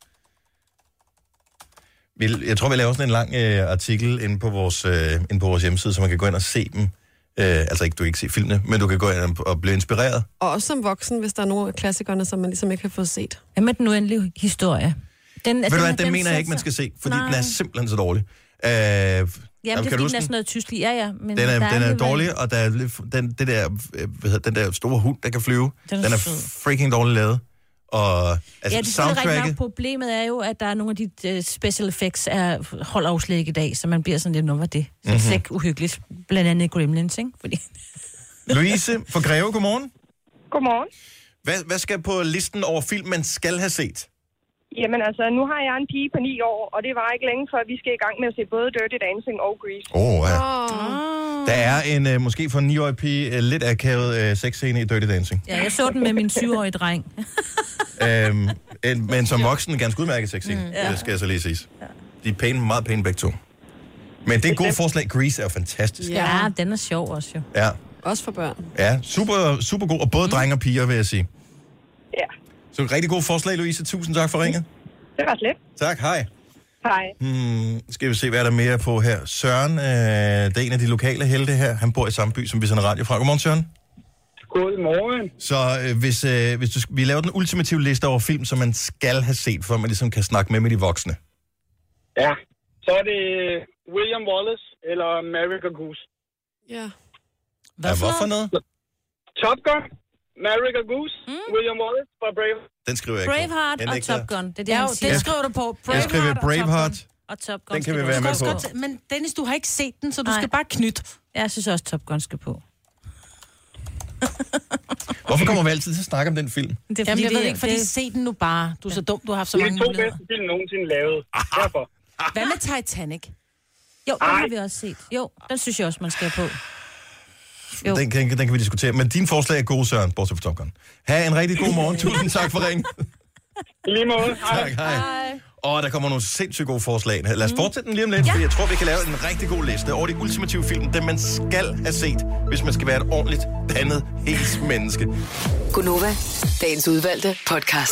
Vi- Jeg tror, vi laver sådan en lang øh, artikel inde på, vores, øh, inde på vores hjemmeside, så man kan gå ind og se dem. Øh, altså ikke, du kan ikke se filmene, men du kan gå ind og, og blive inspireret. Og også som voksen, hvis der er nogle af klassikerne, som man ligesom ikke har fået set. Hvad med den uendelige historie? Den, Ved du hvad, den mener jeg ikke, man skal se, fordi Nej. den er simpelthen så dårlig. Øh, Jamen, det er kan fordi, du den huske er den? sådan noget tysk. Ja, ja. Men Den er, der den er alligevel- dårlig, og der er lidt, den, det der, øh, hvad hedder, den der store hund, der kan flyve, Den er den er sød. freaking dårligt lavet. Og altså, Ja, det er rigtig soundtracket, nok. Problemet er jo, at der er nogle af de uh, special effects, er, holder jo slet ikke i dag, så man bliver sådan lidt, nu var det. Så det er Mhm. slet ikke uhyggeligt. Blandt andet Gremlins, ikke? Fordi... Louise fra Greve, godmorgen. Godmorgen. Hvad, hvad skal på listen over film, man skal have set? Jamen altså, nu har jeg en pige på ni år, og det var ikke længe før, vi skal i gang med at se både Dirty Dancing og Grease. Åh, oh, ja. Oh. Der er en, uh, måske for en niårig pige, uh, lidt akavet uh, sexscene i Dirty Dancing. Ja, jeg så den med min syvårige dreng. øhm, en, men som voksen en ganske udmærket sexscene, Mm. mm, Ja. det skal jeg så lige sige. De er pæne, meget pæne begge to. Men det er et godt forslag. Grease er jo fantastisk. Ja, den er sjov også jo. Ja, Også for børn. ja super, super god. Og både mm. drenge og piger, vil jeg sige. Ja. Så et rigtig god forslag, Louise. Tusind tak for ringet. Det var slet. Tak, hej. Hej. Hmm, skal vi se, hvad der er mere på her. Søren, øh, det er en af de lokale helte her. Han bor i samme by, som vi sender radio fra. Godmorgen, Søren. Godmorgen. Så øh, hvis, øh, hvis du, vi laver den ultimative liste over film, som man skal have set, for at man ligesom kan snakke med med de voksne. Ja, så er det William Wallace eller Maverick og Goose. Ja. Hvad ja, hvorfor noget? Top Gun, Maverick og Goose, mm. William Wallace fra Brave. Den skriver jeg ikke Braveheart på. Jeg og nægter. Top Gun. Det er det, Ja, han jo, siger. det skriver du på. Jeg skriver Braveheart. Og Top Gun Den kan skal vi du være også. med Du skal på. godt- Men Dennis, du har ikke set den, så du Nej. skal bare knytte. Ja, jeg synes også, Top Gun skal på. Hvorfor kommer vi altid til at snakke om den film? Det er Jamen, fordi, jeg ved det- ikke, fordi det- se den nu bare. Du er så dum, du har haft så Det er mange de to muligheder. bedste film nogensinde lavet. Derfor. Hvad med Titanic? Jo, den har vi også set. Jo, den synes jeg også, man skal på. Jo. Den, den, den kan vi diskutere. Men din forslag er gode, Søren, bortset fra Top Gun. Ha' en rigtig god morgen. Tusind tak for ringen. I lige måde. Tak, hej. Og der kommer nogle sindssygt gode forslag. Lad os fortsætte den lige om lidt, ja. For jeg tror, vi kan lave en rigtig god liste over de ultimative film, dem man skal have set, hvis man skal være et ordentligt, dannet, helt menneske. Gunova, dagens udvalgte podcast.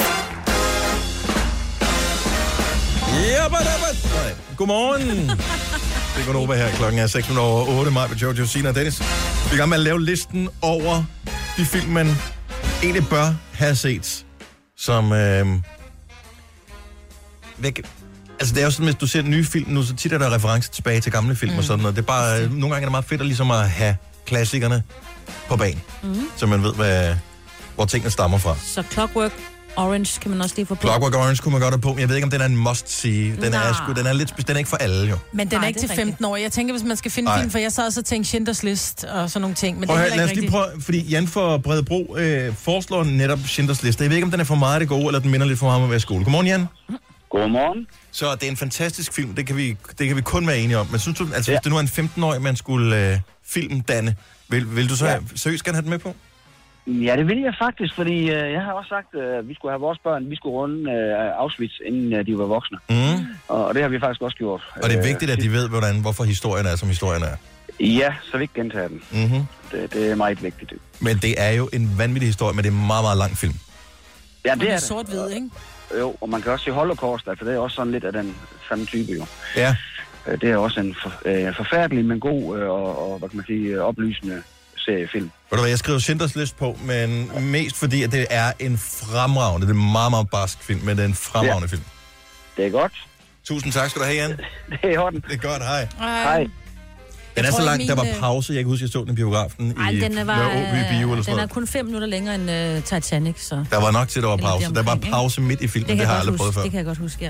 Jabba, dabba. Nej. Godmorgen. Det er Gunova her. Klokken er seks minutter over otte. Mig med Jojo, Sina og Dennis. Vi er i gang med at lave listen over de film, man egentlig bør have set. Som... Øh, væk. Altså, det er jo sådan, hvis du ser en ny film nu, så tit er der referencer tilbage til gamle film mm. og sådan noget. Det er bare... Øh, nogle gange er det meget fedt at ligesom at have klassikerne på banen. Mm-hmm. Så man ved, hvad, hvor tingene stammer fra. Så Clockwork Orange kan man også lige få på. Clockwork Orange kunne man godt have på, men jeg ved ikke, om den er en must-see. Den er, sgu, den er lidt den er ikke for alle, jo. Men den er ikke til femten år. Jeg tænker, hvis man skal finde en film, for jeg sad også og tænkte Schindlers List og sådan nogle ting. Men prøv, det er lad os ikke lige prøve, fordi Jan fra Bredebro øh, foreslår netop Schindlers List. Jeg ved ikke, om den er for meget det gode, eller den minder lidt for meget om at være i skole. Godmorgen, Jan. Godmorgen. Så det er en fantastisk film, det kan vi, det kan vi kun være enige om. Men synes du, altså ja. hvis det nu er en femten-årig, man skulle øh, filmdanne, vil, vil du så ja. seriøst gerne have den med på? Ja, det vil jeg faktisk, fordi øh, jeg har også sagt, at øh, vi skulle have vores børn, vi skulle runde øh, Auschwitz, inden øh, de var voksne. Mm. Og, og det har vi faktisk også gjort. Og det er vigtigt, at de ved, hvordan, hvorfor historien er, som historien er. Ja, så vi ikke gentager den. Mm-hmm. Det, det er meget vigtigt. Men det er jo en vanvittig historie, men det er en meget, meget lang film. Ja, det er det. Sort-hvid, ikke? Jo, og man kan også se Holocaust, for det er også sådan lidt af den samme type, jo. Ja. Det er også en for, øh, forfærdelig, men god øh, og, og, hvad kan man sige, oplysende seriefilm. Ved du hvad, jeg skriver Schindlers List på, men mest fordi, at det er en fremragende, det er en meget, meget barsk film, men det er en fremragende ja. film. Det er godt. Tusind tak skal du have, Jan. Det er i orden. Det er godt, hej. Hej. Den er så langt, der var pause. Jeg kan huske, jeg så den i biografen Ej, i den var, Nørre Åby Bio eller sådan den er kun fem minutter længere end uh, Titanic, så... Der var nok til, der var pause. Der var pause midt i filmen, det, det har jeg aldrig huske, prøvet før. Det kan jeg godt huske, ja.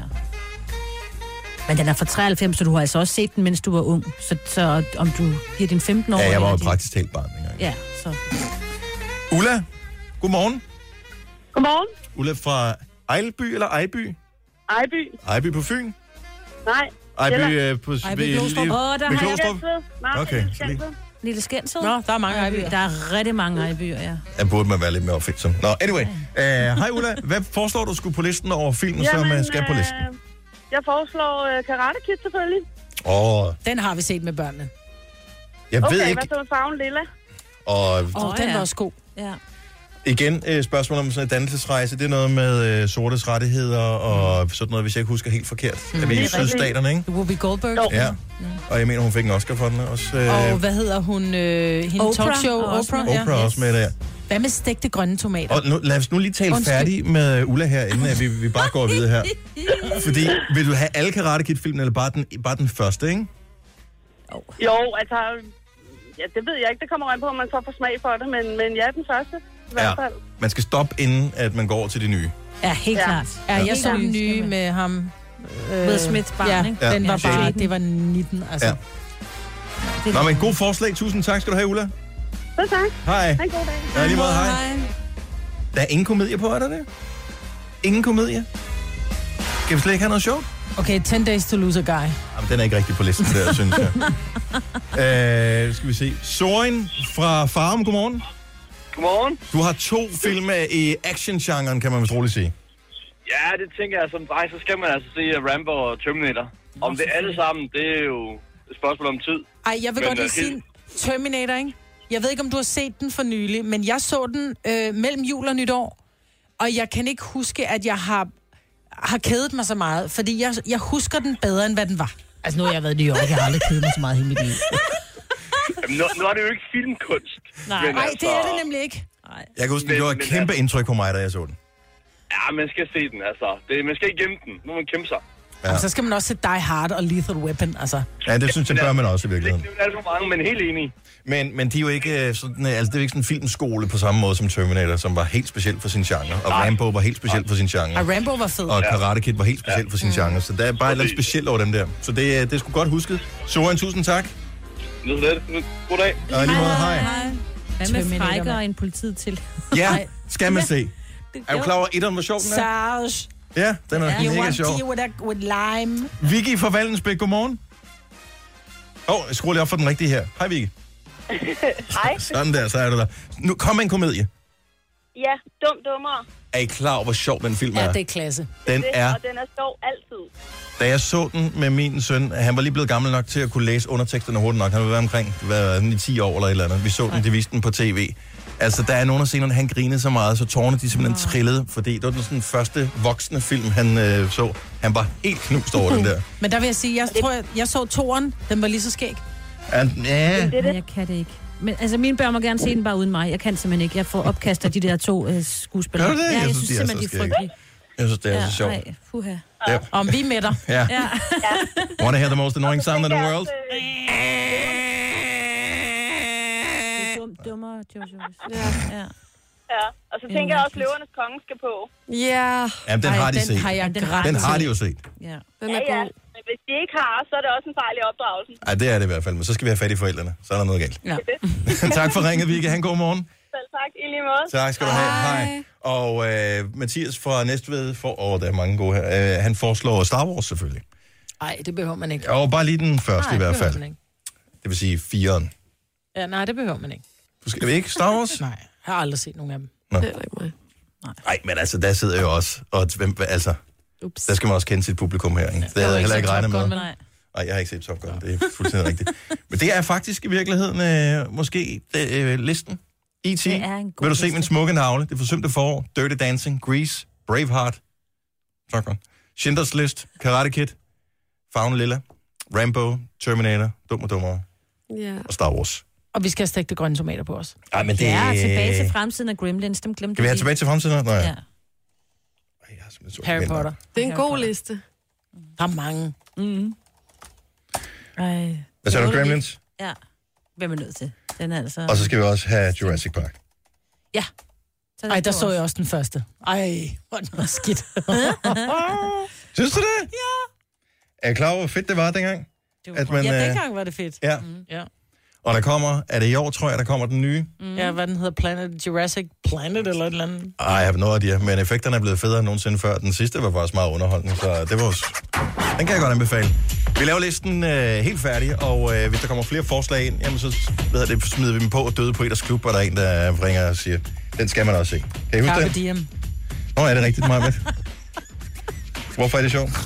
Men den er fra treoghalvfems, så du har altså også set den, mens du var ung. Så, så om du giver din femten år... Ja, jeg var jo praktisk talt barn dengang. Ja, så... Ulla, godmorgen. Godmorgen. Ulla fra Ejlby eller Ejby? Ejby. Ejby på Fyn? Nej. Ejby øh, på... Ejby Glostrup. Åh, der har jeg... Nej, okay, så lige... Lille Skensved? Nå, der er mange Ejbyer. Der er rigtig mange Ejbyer, ja. Jeg burde man være lidt mere opfindsom. Nå, anyway. Hej uh, Ulla, hvad foreslår du skulle på listen over filmen, som uh, skal på listen? Øh, jeg foreslår uh, Karate Kid selvfølgelig. Åh. Oh. Den har vi set med børnene. Jeg okay, ved ikke... hvad så med farven lilla? Og oh, den ja. var også god. Ja. Igen, øh, spørgsmål om sådan en dannelsesrejse, det er noget med øh, sortes rettigheder og sådan noget, hvis jeg ikke husker helt forkert. Mm. Er vi i sydstaterne, ikke? Whoopi Goldberg. Oh. Ja, og jeg mener, hun fik en Oscar for den også. Øh... Og hvad hedder hun? Øh, hende Oprah. talkshow? Oprah, Oprah, ja. Oprah også med der. Hvad med stegte grønne tomater? Og nu, lad os nu lige tale Undskyld. færdig med Ulla her, inden at vi, vi bare går videre her. Fordi, vil du have alle Karate Kid-filmen, eller bare den, bare den første, ikke? Oh. Jo, altså... Ja, det ved jeg ikke. Det kommer an på, om man så får smag for det, men, men ja, den første. I hvert fald. Ja, man skal stoppe, inden at man går over til de nye. Ja, helt ja. klart. Ja, jeg så den nye med ham. Øh, Will Smith barn, ja, ikke? den ja, var bare, det var nitten, altså. Ja. Nå, men god forslag. Tusind tak skal du have, Ulla. Så tak. Hej. Ha' en god dag. Ja, lige måde, hej. hej. Der er ingen komedie på, er der det? Ingen komedie? Kan vi slet ikke have noget sjovt? Okay, ten days to lose a guy. Jamen, den er ikke rigtig på listen der, synes jeg. uh, skal vi se. Soren fra Farum, godmorgen. Godmorgen. Du har to film i action-genren, kan man vist roligt sige. Ja, det tænker jeg som dig, så skal man altså se Rambo og Terminator. Om det alle sammen, det er jo et spørgsmål om tid. Ej, jeg vil men, godt lige uh, sige Terminator, ikke? Jeg ved ikke, om du har set den for nylig, men jeg så den øh, mellem jul og nytår, og jeg kan ikke huske, at jeg har, har kædet mig så meget, fordi jeg, jeg husker den bedre, end hvad den var. Altså, nu har jeg været i New York, jeg har aldrig kædet mig så meget hele mit liv. Jamen, nu, nu er det jo ikke filmkunst. Nej, Nej altså... det er det nemlig ikke. Nej. Jeg kan huske, det gjorde et kæmpe altså... indtryk på mig, da jeg så den. Ja, man skal se den, altså. Det, man skal ikke gemme den. Nu må man kæmpe sig. Ja. Jamen, så skal man også se Die Hard og Lethal Weapon, altså. Ja, det synes jeg, bør man også i virkeligheden. Det er jo alt for mange, men helt enig. Men, men de er jo ikke sådan, altså det er jo ikke sådan en filmskole på samme måde som Terminator, som var helt specielt for sin genre. Og Nej. Rambo var helt specielt for sin genre. Og Rambo var fed. Og Karate Kid var helt specielt ja. for sin genre. Så der er bare lidt specielt over dem der. Så det, det er sgu godt husket. Søren, tusind tak. Det er det. God dag. Og lige måde, hej. hej. Hvad med frækkere end politiet til? Ja, skal man se. Er du klar over, at etteren var sjov, den er? Sarge. Ja, den er yeah. mega sjov. You want tea with, with lime. Vicky fra Vallensbæk, godmorgen. Åh, oh, jeg skruer lige op for den rigtige her. Hej, Vicky. Hej. Sådan der, så er du der. Nu kom en komedie. Ja, Dum Dummere. Er I klar over, hvor sjov den film er? Ja, det er klasse. Den det, er... Og den er sjov altid. Da jeg så den med min søn, han var lige blevet gammel nok til at kunne læse underteksterne hurtigt nok. Han var været omkring hvad, i ti år eller et eller andet. Vi så den, de viste den på tv. Altså, der er nogle af scenerne, han grinede så meget, så tårerne de simpelthen oh. trillede, fordi det var den sådan første voksne film, han øh, så. Han var helt knust over den der. Men der vil jeg sige, jeg tror, jeg, jeg så toeren, den var lige så skæg. Ja, ja. Det, det. Jeg kan det ikke. Men altså, mine børn må gerne se den bare uden mig. Jeg kan simpelthen ikke. Jeg får opkast af de der to øh, skuespillere. Gør du det? Ja, jeg, jeg synes, synes simpelthen, de er frygtelige. Jeg synes, det er ja, så sjovt. Ej, puha. Ja. Om vi er med dig. Ja. ja. Wanna hear the most annoying sound in the world? dummere, Jojo. Ja. ja. Ja, og så tænker jeg også, at løvernes konge skal på. Ja. Jamen, den Ej, har de den set. har jeg den, grædt den har til. de jo set. Ja, den er ja, ja. Men hvis de ikke har, så er det også en fejl i opdragelsen. Ej, det er det i hvert fald, men så skal vi have fat i forældrene. Så er der noget galt. Ja. Tak for ringet, Vicky. Han god morgen. Selv tak, i lige måde. Tak skal du have. Hej. Og øh, Mathias fra Næstved, for, åh, der er mange gode her. Øh, han foreslår Star Wars selvfølgelig. Nej, det behøver man ikke. Og bare lige den første nej, i hvert fald. Det vil sige firen. Ja, nej, det behøver man ikke. Skal vi ikke Star Wars? Nej, jeg har aldrig set nogen af dem. Nå. Det er ikke mig. Nej, men altså, der sidder jo også, og hvem, altså, Ups. der skal man også kende sit publikum her, ikke? Ja, det havde jeg heller ikke regnet med. Nej. Nej, jeg har ikke set Top Gun, det er fuldstændig rigtigt. Men det er faktisk i virkeligheden øh, måske det, øh, listen. E T. Vil du se min smukke navle? Det forsømte forår, Dirty Dancing, Grease, Braveheart, Top Gun, Schindlers List, Karate Kid, Fauna Lilla, Rambo, Terminator, Dum og Dummere ja. og Star Wars. Og vi skal have stegte grønne tomater på os. Ej, men det... Ja, tilbage til fremtiden af Gremlins, dem glemte Kan vi have tilbage til fremtiden? Nå, ja. ja. Harry Potter. Det er en god liste. Der er mange. Mm. Ej. Hvad sagde du, Gremlins? Ja, hvem er nødt til? Den er altså... Og så skal vi også have Jurassic Park. Ja. Så Ej, der så jeg også den første. Ej, hvor den var skidt. Synes du det? Ja. Er I klar over, hvor fedt det var dengang? Det var at man, ja, dengang var det fedt. Ja. Mm. ja. Og der kommer, er det i år, tror jeg, der kommer den nye? Mm. Ja, hvad den hedder, Planet, Jurassic Planet eller et eller andet. Ej, jeg har noget af de her, men effekterne er blevet federe end nogensinde før. Den sidste var faktisk meget underholdende, så det var... Den kan jeg godt anbefale. Vi laver listen øh, helt færdig, og øh, hvis der kommer flere forslag ind, jamen så ved jeg, det, smider vi dem på og døde på Eders Klub, og der er en, der ringer og siger, den skal man også se. Kan I huske Carpe det? Diem. Nå, er det rigtigt, Marvind? Hvorfor er det sjovt?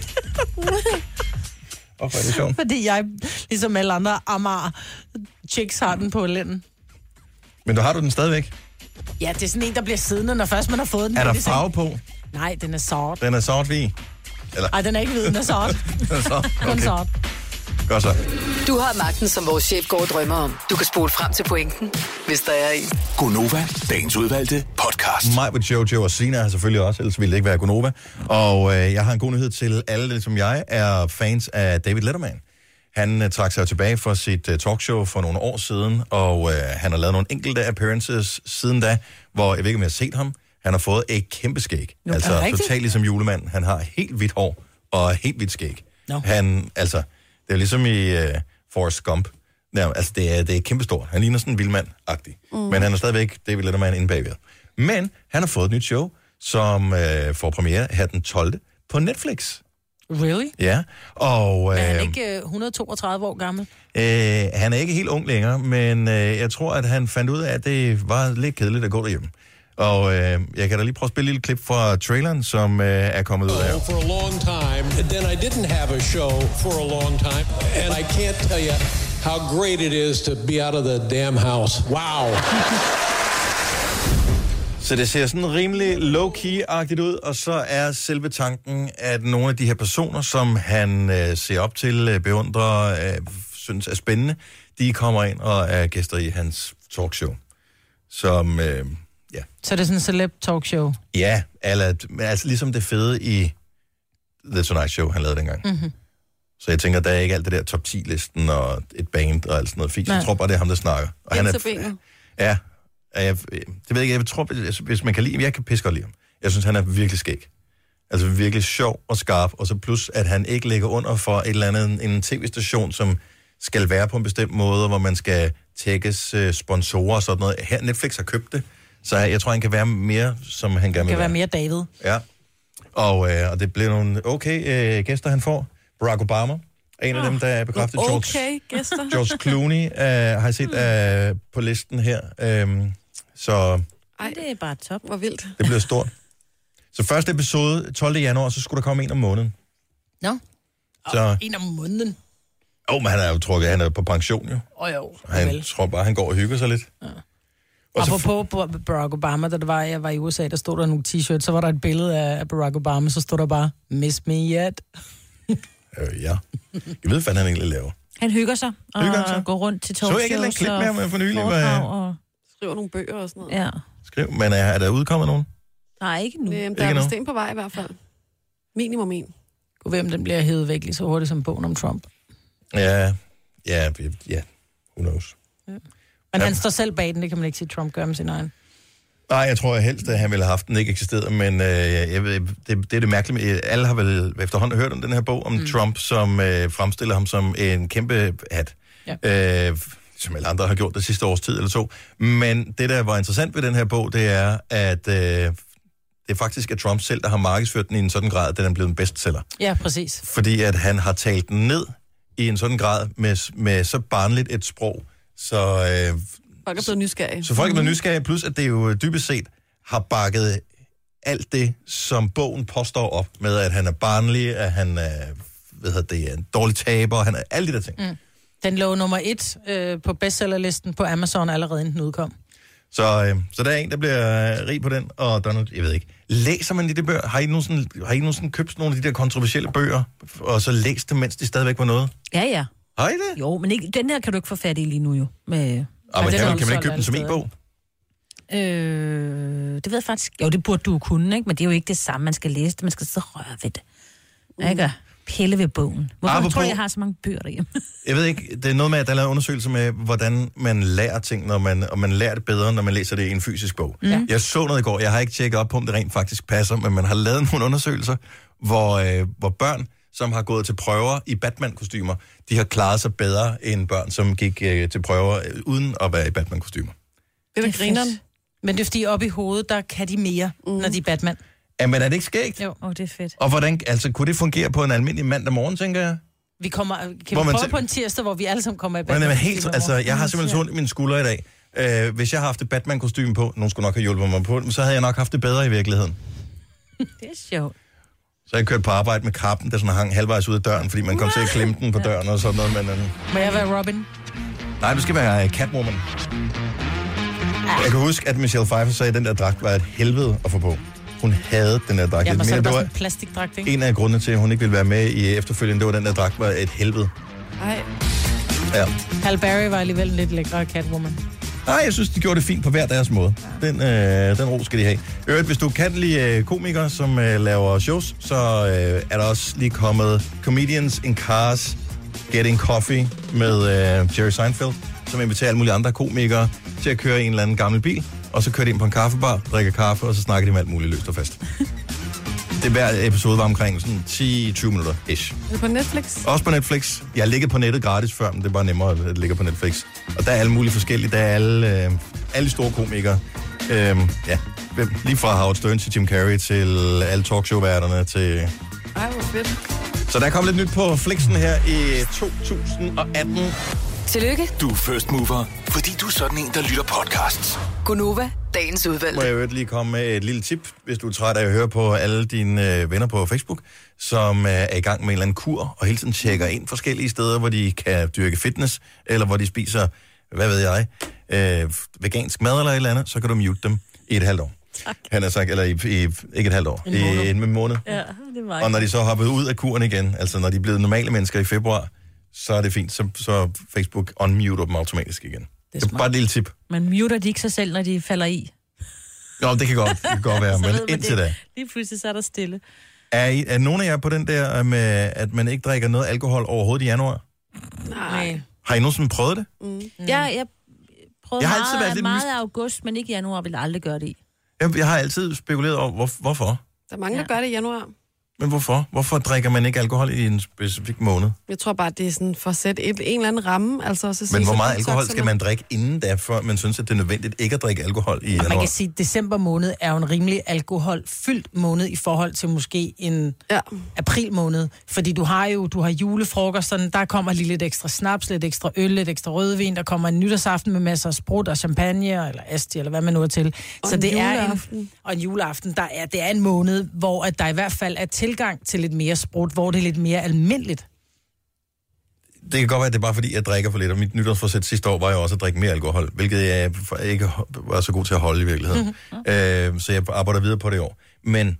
Hvorfor er det sjovt? Fordi jeg, ligesom alle andre Amager chicks, har den på lænden. Men du har du den stadigvæk? Ja, det er sådan en, der bliver siddende, når først man har fået den. Er der farve på? Nej, den er sort. Den er sort-hvid? Nej, den er ikke hvid, den er sort. Den er sort? Okay. Kun sort. Godt så. Du har magten, som vores chef går og drømmer om. Du kan spole frem til pointen, hvis der er en. Gonova, dagens udvalgte podcast. Mig med Jojo og Sina har selvfølgelig også, ellers ville det ikke være Gonova. Og øh, jeg har en god nyhed til alle, som jeg er fans af David Letterman. Han øh, trak sig tilbage fra sit øh, talkshow for nogle år siden, og øh, han har lavet nogle enkelte appearances siden da, hvor jeg ved ikke, om jeg har set ham. Han har fået et kæmpe skæg. No, altså totalt ligesom julemand. Han har helt hvidt hår og helt hvidt skæg. No. Han, altså, det er ligesom i uh, Forrest Gump. Ja, altså, det er, det er kæmpestort. Han ligner sådan en vildmand-agtig. Mm. Men han er stadigvæk David Letterman inde bagved. Men han har fået et nyt show, som uh, får premiere her den tolvte på Netflix. Really? Ja. Og, uh, men er han ikke uh, et hundrede og toogtredive år gammel? Uh, han er ikke helt ung længere, men uh, jeg tror, at han fandt ud af, at det var lidt kedeligt at gå derhjemme. Og øh, jeg kan da lige prøve at spille et lille klip fra traileren, som øh, er kommet ud af. For a long time, then I didn't have a show for a long time, and I can't tell you how great it is to be out of the damn house. Wow. Så det ser sådan rimelig low-key-agtigt ud, og så er selve tanken, at nogle af de her personer, som han øh, ser op til, øh, beundrer, øh, synes er spændende, de kommer ind og er gæster i hans talkshow. Som... Øh, Ja. Så det er sådan en celeb talkshow? Ja, eller, altså ligesom det fede i The Tonight Show, han lavede dengang. Mm-hmm. Så jeg tænker, der er ikke alt det der top ti-listen og et band og alt sådan noget fint. Jeg tror bare, det er ham, der snakker. Og han er, ja, jeg, det ved jeg ikke, jeg tror, hvis man kan lide ham, jeg kan pisse godt lide ham. Jeg synes, han er virkelig skæg. Altså virkelig sjov og skarp, og så plus, at han ikke ligger under for et eller andet, en tv-station, som skal være på en bestemt måde, hvor man skal tækkes sponsorer og sådan noget. Her Netflix har købt det. Så jeg tror, han kan være mere, som han gerne vil kan være. mere David. Ja. Og, øh, og det bliver nogle okay øh, gæster, han får. Barack Obama er en af dem, der er bekræftet. Okay, George, gæster. George Clooney øh, har jeg set øh, på listen her. Øhm, så Ej, det er bare top. Hvor vildt. Det bliver stort. Så første episode, tolvte januar, så skulle der komme en om måneden. Nå. Så... En om måneden? Åh, oh, men han er jo trukket, han er på pension jo. Åh oh, jo. Han vel. tror bare, han går og hygger sig lidt. Ja. Og apropos f- Barack Obama, da det var, jeg var i U S A, der stod der nogle t-shirts, så var der et billede af Barack Obama, så stod der bare, miss me yet. øh, ja. Jeg ved, hvad han egentlig laver. Han hygger sig og hygger sig. går rundt til talkshows. Så jeg ikke et klip med ham for nylig? Og... Skriver nogle bøger og sådan noget. Ja. Skriv, men er, er der udkommet nogen? Nej, ikke nu. Jamen, der ikke er vist en på vej i hvert fald. Minimum en. Gud, hvem den bliver hævet væk lige så hurtigt som bogen om Trump. Ja, ja, ja, who knows. Ja. Men ja. Han står selv bag den, det kan man ikke sige, Trump gør med sin egen. Nej, jeg tror jeg helst, at han ville have haft den ikke eksisteret, men øh, jeg ved, det, det er det mærkelige. Alle har vel efterhånden hørt om den her bog om mm. Trump, som øh, fremstiller ham som en kæmpe hat. Ja. Øh, som alle andre har gjort det sidste års tid eller to. Men det, der var interessant ved den her bog, det er, at øh, det er faktisk at Trump selv, der har markedsført den i en sådan grad, at den er blevet en bestseller. Ja, præcis. Fordi at han har talt den ned i en sådan grad med, med så barnligt et sprog, så... Øh, folk er blevet nysgerrige. Så folk er blevet nysgerrige, plus at det jo dybest set har bakket alt det, som bogen påstår op med, at han er barnlig, at han er, hvad hedder det, en dårlig taber, han er alle de der ting. Mm. Den lå nummer et øh, på bestsellerlisten på Amazon allerede inden den udkom. Så, øh, så der er en, der bliver øh, rig på den, og der er noget, jeg ved ikke. Læser man de der bøger? Har I nogensinde, har I nogensinde købt nogle af de der kontroversielle bøger, og så læst dem, mens de stadigvæk var noget? Ja, ja. Har I det? Jo, men ikke, den her kan du ikke få fat i lige nu jo. Med, ah, men kan, man, kan man ikke købe den som e-bog? Øh, det ved jeg faktisk. Jo, det burde du kunne, ikke? Men det er jo ikke det samme, man skal læse det. Man skal så røre ved det. Mm. Ikke? Pille ved bogen. Hvorfor ah, tror jeg, jeg har så mange bøger derhjemme? Jeg ved ikke, det er noget med, at der er lavet undersøgelser med, hvordan man lærer ting, når man, og man lærer det bedre, når man læser det i en fysisk bog. Mm. Jeg så noget i går, jeg har ikke tjekket op på, om det rent faktisk passer, men man har lavet nogle undersøgelser, hvor, øh, hvor børn, som har gået til prøver i Batman-kostymer, de har klaret sig bedre end børn, som gik øh, til prøver øh, uden at være i Batman-kostymer. Det er grineren. Men det er fordi, oppe i hovedet, der kan de mere, mm. når de er Batman. Ja, men er det ikke skægt? Jo, oh, det er fedt. Og hvordan, altså, kunne det fungere på en almindelig mandag morgen, tænker jeg? Vi kommer, kan vi prøve t- på en tirsdag, hvor vi alle sammen kommer i Batman? Men, helt, altså, jeg har simpelthen så ondt i mine skuldre i dag. Uh, hvis jeg har haft et Batman-kostyme på, nogen skulle nok have hjulpet mig på, så havde jeg nok haft det bedre i virkeligheden. Det er sjovt. Så jeg kørte på arbejde med kappen, der sådan hang halvvejs ud af døren, fordi man kom til at klemme den på døren og sådan noget. Men, uh... Må jeg være Robin? Nej, du skal være Catwoman. Jeg kan huske, at Michelle Pfeiffer sagde, at den der dragt var et helvede at få på. Hun havde den der dragt. Ja, men så er det bare sådan en plastikdragt, ikke? En af grundene til, at hun ikke ville være med i efterfølgende, det var, den der dragt var et helvede. Nej. Ja. Halle Berry var alligevel en lidt lækre Catwoman. Nej, jeg synes, de gjorde det fint på hver deres måde. Den, øh, den ro skal de have. Øvrigt, hvis du kan lide øh, komikere, som øh, laver shows, så øh, er der også lige kommet Comedians in Cars Getting Coffee med øh, Jerry Seinfeld, som inviterer alle mulige andre komikere til at køre i en eller anden gammel bil, og så kører de ind på en kaffebar, drikker kaffe, og så snakker de med alt muligt løst og fast. Det hver episode var omkring sådan ti til tyve minutter ish. Er det på Netflix? Også på Netflix. Jeg ligger på nettet gratis før, men det er bare nemmere, at det ligger på Netflix. Og der er alle mulige forskellige. Der er alle, øh, alle store komikere. Øh, ja, lige fra Howard Stern til Jim Carrey til alle talkshow-værterne til... Ej, hvor fedt. Så der er kommet lidt nyt på Flixen her i to tusind og atten. Tillykke. Du er first mover, fordi du er sådan en, der lytter podcasts. Gunova, dagens udvalgte. Må jeg jo lige komme med et lille tip, hvis du er træt af at høre på alle dine øh, venner på Facebook, som øh, er i gang med en eller anden kur, og hele tiden tjekker ind forskellige steder, hvor de kan dyrke fitness, eller hvor de spiser, hvad ved jeg, øh, vegansk mad eller et eller andet, så kan du mute dem i et halvt år. Tak. Han har sagt, eller i, i ikke et halvt år, en måned. i en måned. Ja, det var og når de så hoppet ud af kuren igen, altså når de er blevet normale mennesker i februar, så er det fint, så, så Facebook unmuter dem automatisk igen. Det er, det er bare et lille tip. Men muter de ikke sig selv, når de falder i? Jo, det kan godt, det kan godt være, men indtil da. Lige pludselig så er der stille. Er, I, er nogen af jer på den der med, at man ikke drikker noget alkohol overhovedet i januar? Nej. Har I nogensinde prøvet det? Mm. Mm. Ja, jeg prøvede jeg har meget, altid været lidt meget af august, men ikke i januar, vil jeg aldrig gøre det i. Jeg, jeg har altid spekuleret over, hvor, hvorfor. Der er mange, der ja. gør det i januar. Men hvorfor? Hvorfor drikker man ikke alkohol i en specifik måned? Jeg tror bare, det er sådan for at sætte et, en eller anden ramme. Altså, så men hvor meget alkohol skal man drikke inden da, før man synes, at det er nødvendigt ikke at drikke alkohol i januar? Man kan sige, at december måned er jo en rimelig alkoholfyldt måned i forhold til måske en ja. april måned. Fordi du har jo du har julefrokosterne, der kommer lige lidt ekstra snaps, lidt ekstra øl, lidt ekstra rødvin, der kommer en nytårsaften med masser af sprut og champagne, eller asti, eller hvad man nu er til. Og så en det juleaften. er en, og en juleaften, der er, det er en måned, hvor at der i hvert fald er tilgang til lidt mere sprut, hvor det er lidt mere almindeligt. Det kan godt være, at det er bare fordi, jeg drikker for lidt, og mit nytårsforsæt sidste år var jo også at drikke mere alkohol, hvilket jeg ikke var så god til at holde i virkeligheden. Mm-hmm. Øh, så jeg arbejder videre på det i år. Men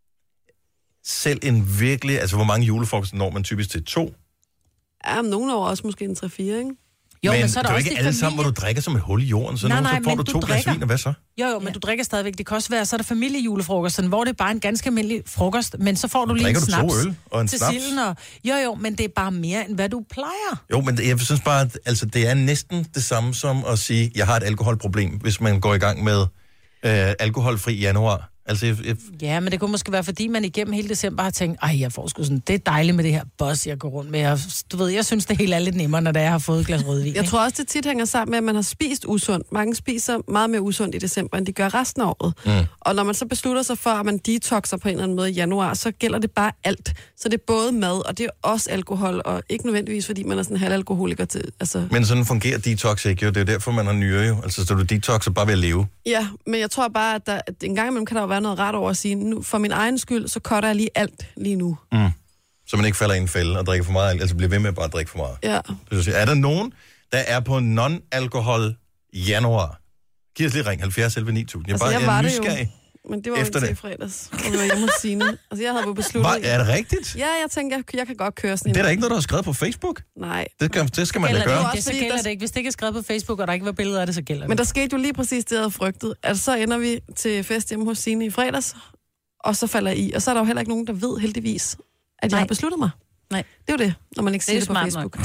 selv en virkelig, altså hvor mange julefrokoster når man typisk til to? Ja, om nogle år også måske en tre fire, ikke? Jo, men, men så er der det er også ikke alle familie... sammen, hvor du drikker som et hul i jorden. Så nej, nu nej, så får du to drikker... glas vin, og hvad så? Jo, jo, men ja. du drikker stadigvæk. Det kan også være, så er der familiejulefrokosten, hvor det er bare en ganske almindelig frokost, men så får du lige en snaps drikker du to øl og en til snaps? silden. Og... Jo, jo, men det er bare mere, end hvad du plejer. Jo, men jeg synes bare, at altså, det er næsten det samme som at sige, jeg har et alkoholproblem, hvis man går i gang med øh, alkoholfri januar. Altså, jeg, jeg... Ja, men det kunne måske være, fordi man igennem hele december har tænkt, ej, jeg får sgu sådan, det er dejligt med det her boss, jeg går rundt med. Jeg, du ved, jeg synes, det hele er lidt nemmere, når jeg har fået et glas rødvin. Jeg tror også, det tit hænger sammen med, at man har spist usundt. Mange spiser meget mere usundt i december, end de gør resten af året. Mm. Og når man så beslutter sig for, at man detoxer på en eller anden måde i januar, så gælder det bare alt. Så det er både mad, og det er også alkohol, og ikke nødvendigvis, fordi man er sådan en halvalkoholiker til. Altså... Men sådan fungerer detox ikke jo. Det er derfor, man har nyere jo. Altså, så du detoxer bare ved at leve. Ja, men jeg tror bare, at, der, at en gang imellem kan der jo være noget ret over at sige, nu, for min egen skyld, så cutter jeg lige alt lige nu. Mm. Så man ikke falder i en fælde og drikker for meget, altså bliver ved med bare at drikke for meget. Ja. Er der nogen, der er på non-alkohol januar? Giv os lige ring, halvfjerds elleve ni tusind. Jeg, altså, bare, jeg jeg var er det nysgerrig. Jo, men det var jo ikke til i fredags, og vi var hjemme hos Signe. Altså, jeg havde jo besluttet... Var, er det rigtigt? Ja, jeg tænkte, jeg, jeg kan godt køre sådan en... Det er da ikke noget, du har skrevet på Facebook? Nej. Det, kan, det skal man da gøre. Det, det, så gælder det ikke. Hvis det ikke er skrevet på Facebook, og der ikke var billeder af det, så gælder det. Men der skete jo lige præcis det, jeg havde frygtet. Altså, så ender vi til fest hjemme hos Signe i fredags, og så falder jeg i. Og så er der jo heller ikke nogen, der ved heldigvis, at jeg Nej. har besluttet mig. Nej. Det er jo det, når man ikke siger det, det på Facebook.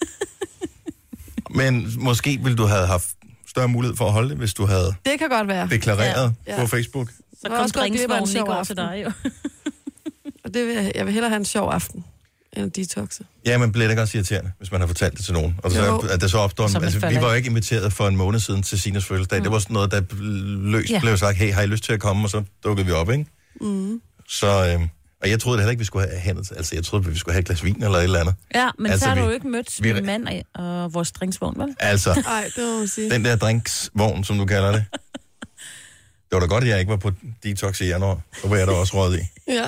Men måske ville du have haft større mulighed for at holde det, hvis du havde det kan godt være. deklareret ja. på Facebook. Så kom drinksvognen ikke over til dig, jo. Og det vil jeg, jeg vil hellere have en sjov aften, end at detoxe. Ja, men bliver det ikke også irriterende, hvis man har fortalt det til nogen? Og så, at det så opstår... Så altså, vi var jo ikke inviteret for en måned siden til Signes fødselsdag. Mm. Det var sådan noget, der løst Ja. blev sagt, hey, har I lyst til at komme? Og så dukkede vi op, ikke? Mm. Så... Øh, og jeg troede det heller ikke, vi skulle have hændet. Altså, jeg troede, vi skulle have et glas vin eller et eller andet. Ja, men altså, så har vi, du jo ikke mødt vi, min mand og, og vores drinksvogn, vel? Altså, Ej, det må man sige. den der drinksvogn, som du kalder det. Det var da godt, at jeg ikke var på detox i januar. Så var jeg da også råd i. Ja.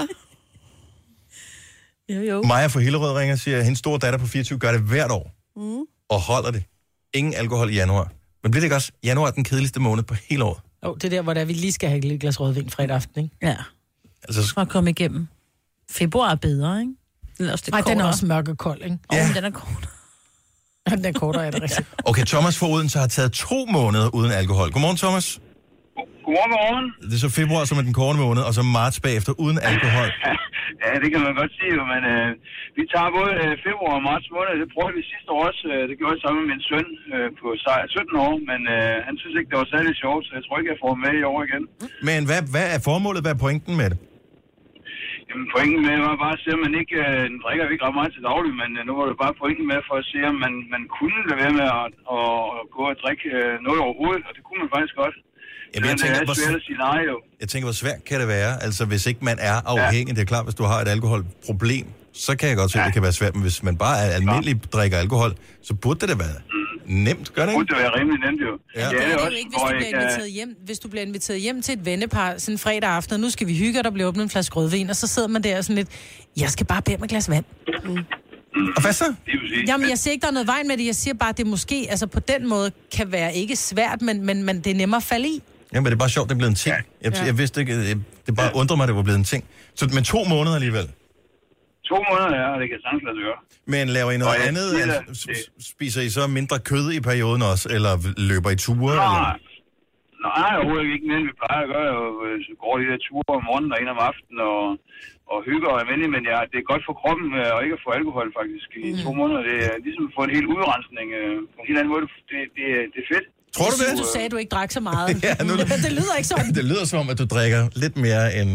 Jo, jo. Maja fra Hillerød ringer og siger, at hendes store datter på fireogtyve gør det hvert år. Mm. Og holder det. Ingen alkohol i januar. Men bliver det ikke også januar den kedeligste måned på hele året? Jo, oh, det er der, hvor der, vi lige skal have et lille glas rødvin fredag aften, ikke? Ja. Altså, for at komme igennem. Februar er bedre, ikke? Den er også lidt Nej, den er kortere. også mørk og kold, ikke? Ja. Oh, Oh, den er kortere. den er kortere, er det rigtigt. Okay, Thomas fra Odense har taget to måneder uden alkohol. Godmorgen, Thomas. Godmorgen, godmorgen. Det er så februar, som er den korte måned, og så marts bagefter uden alkohol. Ja, det kan man godt sige, jo, men øh, vi tager både øh, februar og marts måned. Det prøvede vi sidste år også. Øh, det gjorde jeg sammen med min søn øh, på sytten år, men øh, han synes ikke, det var særlig sjovt, så jeg tror ikke, jeg får ham med i år igen. Men hvad, hvad er formålet? Hvad er pointen med det? Jamen, pointen med var bare at se, at man ikke øh, den drikker vi ikke ret meget til daglig, men øh, nu var det bare pointen med for at se, om man, man kunne lade være med at, at, at gå og drikke øh, noget overhovedet, og det kunne man faktisk godt. Jamen, jeg, tænker, hvor, svært at sige nej, jo. jeg tænker, hvor svært kan det være? Altså, hvis ikke man er afhængig, ja. Det er klart, hvis du har et alkoholproblem, så kan jeg godt se, at ja. Det kan være svært. Men hvis man bare er almindelig ja. drikker alkohol, så burde det da være mm. nemt, gør det ikke? Burde det være rimelig nemt, jo. Ja. Ja, det er det jo ikke, hvis du bliver inviteret hjem. Hvis du bliver inviteret hjem til et vennepar sådan en fredag aften, og nu skal vi hygge, og der bliver åbnet en flaske rødvin, og så sidder man der sådan lidt, jeg skal bare bede med et glas vand. Mm. Og hvad så? Jamen, jeg siger ikke, der er noget vejen med det. Jeg siger bare, at det måske, altså på den måde, kan være ikke svært, men, men, men det er nemmere at falde i. Jamen, det er bare sjovt, det er blevet en ting. Jeg, Ja. jeg vidste ikke, jeg, det bare undrer mig, at det var blevet en ting. Så med to måneder alligevel. To måneder, ja, og det kan sagtens lade sig gøre. Men laver I noget Og jeg andet? siger Altså, det- s- s- spiser I så mindre kød i perioden også? Eller løber I ture? Nej, Eller? nej, overhovedet ikke mere, end vi plejer at gøre. Jo, så går de der ture om morgenen og ind om aftenen og, og hygger og er venlige, men ja, det er godt for kroppen øh, og ikke at få alkohol faktisk i mm. to måneder. Det er ligesom at få en hel udrensning øh, på en helt anden måde. Det, det, det er fedt. Tror du det? Du sagde, at du ikke drak så meget. Ja, nu, det lyder ikke sådan. Det lyder som om, at du drikker lidt mere, end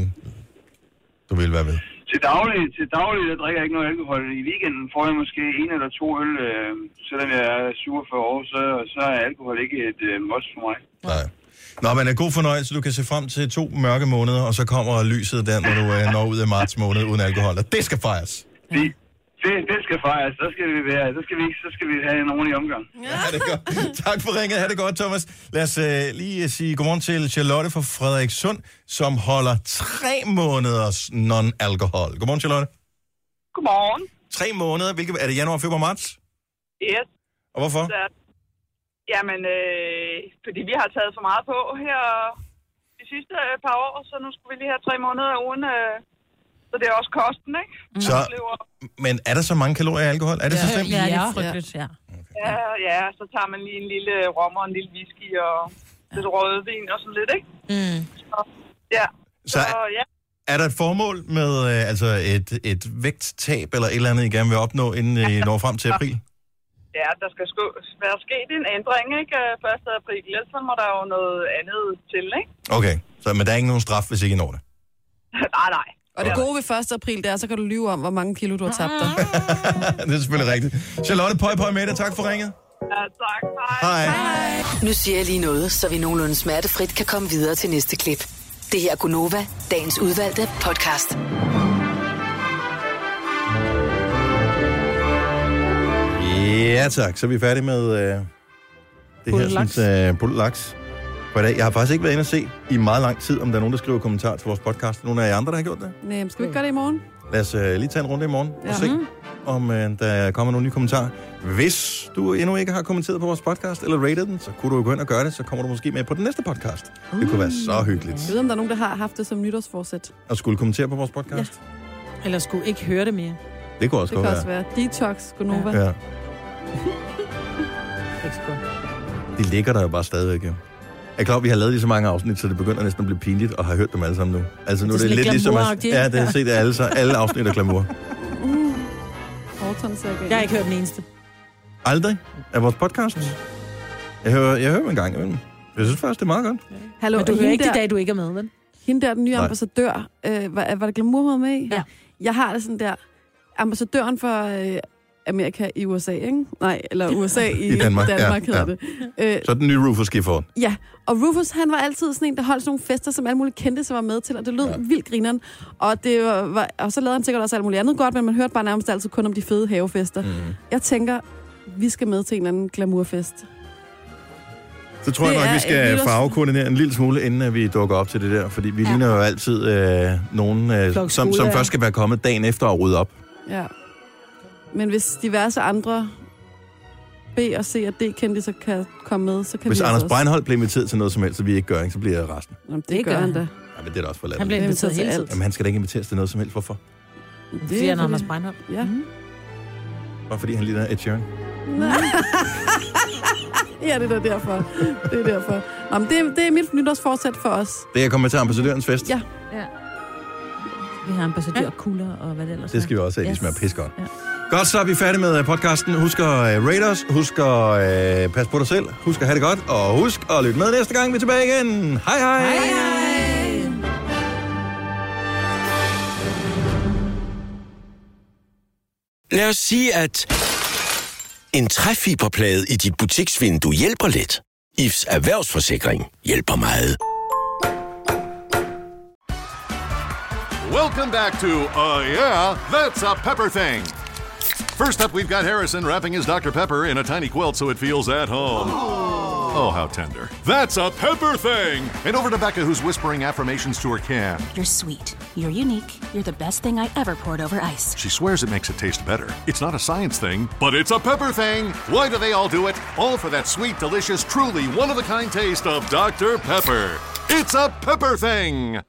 du vil være ved. Til daglig, til daglig der drikker jeg ikke noget alkohol. I weekenden får jeg måske en eller to øl, øh, selvom jeg er syvogfyrre år, så, så er alkohol ikke et øh, must for mig. Nej. Nå, men er god fornøjelse. Du kan se frem til to mørke måneder, og så kommer lyset der, når du øh, når ud af marts måned uden alkohol. Og det skal fejres. Det, det, det skal fejres. Så skal vi være, så skal vi, så skal vi have en ordentlig omgang. Ja, det er godt. Tak for ringet. Ha' det godt, Thomas. Lad os øh, lige øh, sige godmorgen til Charlotte fra Frederikssund, som holder tre måneders non-alkohol. Godmorgen, Charlotte. Godmorgen. Tre måneder. Hvilke, er det januar, februar, marts? Yes. Og hvorfor? Så, jamen, øh, fordi vi har taget så meget på her de sidste øh, par år, så nu skulle vi lige have tre måneder uden, øh, så det er også kosten, ikke? Så, men er der så mange kalorier i alkohol? Er det ja. så slemt? Ja, det er frygteligt, ja. Ja, ja, så tager man lige en lille rom og en lille whisky og lidt rødvin og sådan lidt, ikke? Mm. Så, ja. Så, så ja. Er der et formål med øh, altså et, et vægttab eller et eller andet, I gerne vil opnå, inden I når frem til april? Ja, der skal sku, være sket en ændring, ikke? første april, ellers så må der jo noget andet til, ikke? Okay, så, men der er ikke nogen straf, hvis ikke I når det? nej, nej. Og det gode ved første april, det er, så kan du lyve om, hvor mange kilo du har tabt dig. Det er selvfølgelig rigtigt. Charlotte, pøj, pøj med det. Tak for ringet. Ja, tak. Hej. Hej. Nu siger jeg lige noget, så vi nogenlunde smertefrit kan komme videre til næste klip. Det her er Gunova, dagens udvalgte podcast. Ja tak, så er vi færdige med øh, det her sådan, øh, laks for i dag. Jeg har faktisk ikke været inde og se i meget lang tid, om der er nogen, der skriver kommentarer til vores podcast. Nogle af jer andre, der har gjort det? Nej, skal vi ikke gøre det i morgen? Lad os øh, lige tage en runde i morgen ja. og se, om øh, der kommer nogle nye kommentarer. Hvis du endnu ikke har kommenteret på vores podcast, eller rated den, så kunne du jo gå ind og gøre det, så kommer du måske med på den næste podcast. Uh. Det kunne være så hyggeligt. Jeg ved, om der er nogen, der har haft det som nytårsforsæt. Og skulle kommentere på vores podcast? Ja. Eller skulle ikke høre det mere. Det kunne også det godt kan være. også være. Detox, Gunova. Ja. De ligger der jo bare stadigvæk, jo. Jeg er klar, at vi har lavet lige så mange afsnit, så det begynder næsten at blive pinligt, og har hørt dem alle sammen nu. Altså nu det er det, det lidt ligesom at... Ja, det har set alle, så alle afsnit af glamour. Uh. Jeg har ikke hørt den eneste. Aldrig? Af vores podcast? Jeg hører, jeg hører en gang imellem. Jeg synes faktisk, det er meget godt. Hallo, men du hører ikke der, de dage, du ikke er med, vel? Hende der, den nye Nej. ambassadør, øh, var, var det glamour med i? Ja. Jeg har det sådan der, ambassadøren for øh, Amerika i U S A, ikke? Nej, eller U S A i, I Danmark, Danmark ja, hedder ja. det. Øh, så den nye Rufus Gifford. Ja, og Rufus, han var altid sådan en, der holdt sådan nogle fester, som alle mulige kendte sig var med til, og det lød ja. vildt grineren. Og, det var, var, og så lavede han sikkert også alt muligt andet godt, men man hørte bare nærmest altid kun om de fede havefester. Mm. Jeg tænker, vi skal med til en eller anden glamourfest. Så tror det jeg nok, vi skal farvekoordinere en lille smule, inden vi dukker op til det der. Fordi vi ja. ligner jo altid øh, nogen, øh, som, som først skal være kommet dagen efter og rydde op. Ja. Men hvis diverse andre B og C og D kendte, så kan komme med, så kan hvis vi Anders også... Breinholt bliver inviteret til noget som helst, så vi ikke gør, ikke, så bliver jeg resten. Jamen, det, det gør han da. Ja, men det er da også for landet. Han bliver inviteret hele tiden. Jamen, han skal da ikke inviteres til noget som helst. Hvorfor? Det fordi han er Anders Breinholt. Ja. Mm. Bare fordi han ligner Ed Sheeran. Ja, det er derfor. Det er derfor. Nå, men det, det er mit nytårsforsæt for os. Det er at komme til ambassadørens fest? Ja. ja. Vi har ambassadørkugler og hvad det ellers er. Det skal vi også have, yes. De smager pis godt. Ja. Godt, så er vi færdige med podcasten. Husk at uh, rate os, husk at uh, passe på dig selv, husk at have det godt, og husk at lytte med næste gang, vi er tilbage igen. Hej hej! Hej hej! Lad os sige, at en træfiberplade i dit butiksvindue hjælper lidt. I F's erhvervsforsikring hjælper meget. Welcome back to Uh Yeah, That's a Pepper Thing. First up, we've got Harrison wrapping his Doctor Pepper in a tiny quilt so it feels at home. Oh, how tender. That's a Pepper Thing! And over to Becca, who's whispering affirmations to her can. You're sweet. You're unique. You're the best thing I ever poured over ice. She swears it makes it taste better. It's not a science thing, but it's a Pepper Thing! Why do they all do it? All for that sweet, delicious, truly one-of-a-kind taste of Doctor Pepper. It's a Pepper Thing!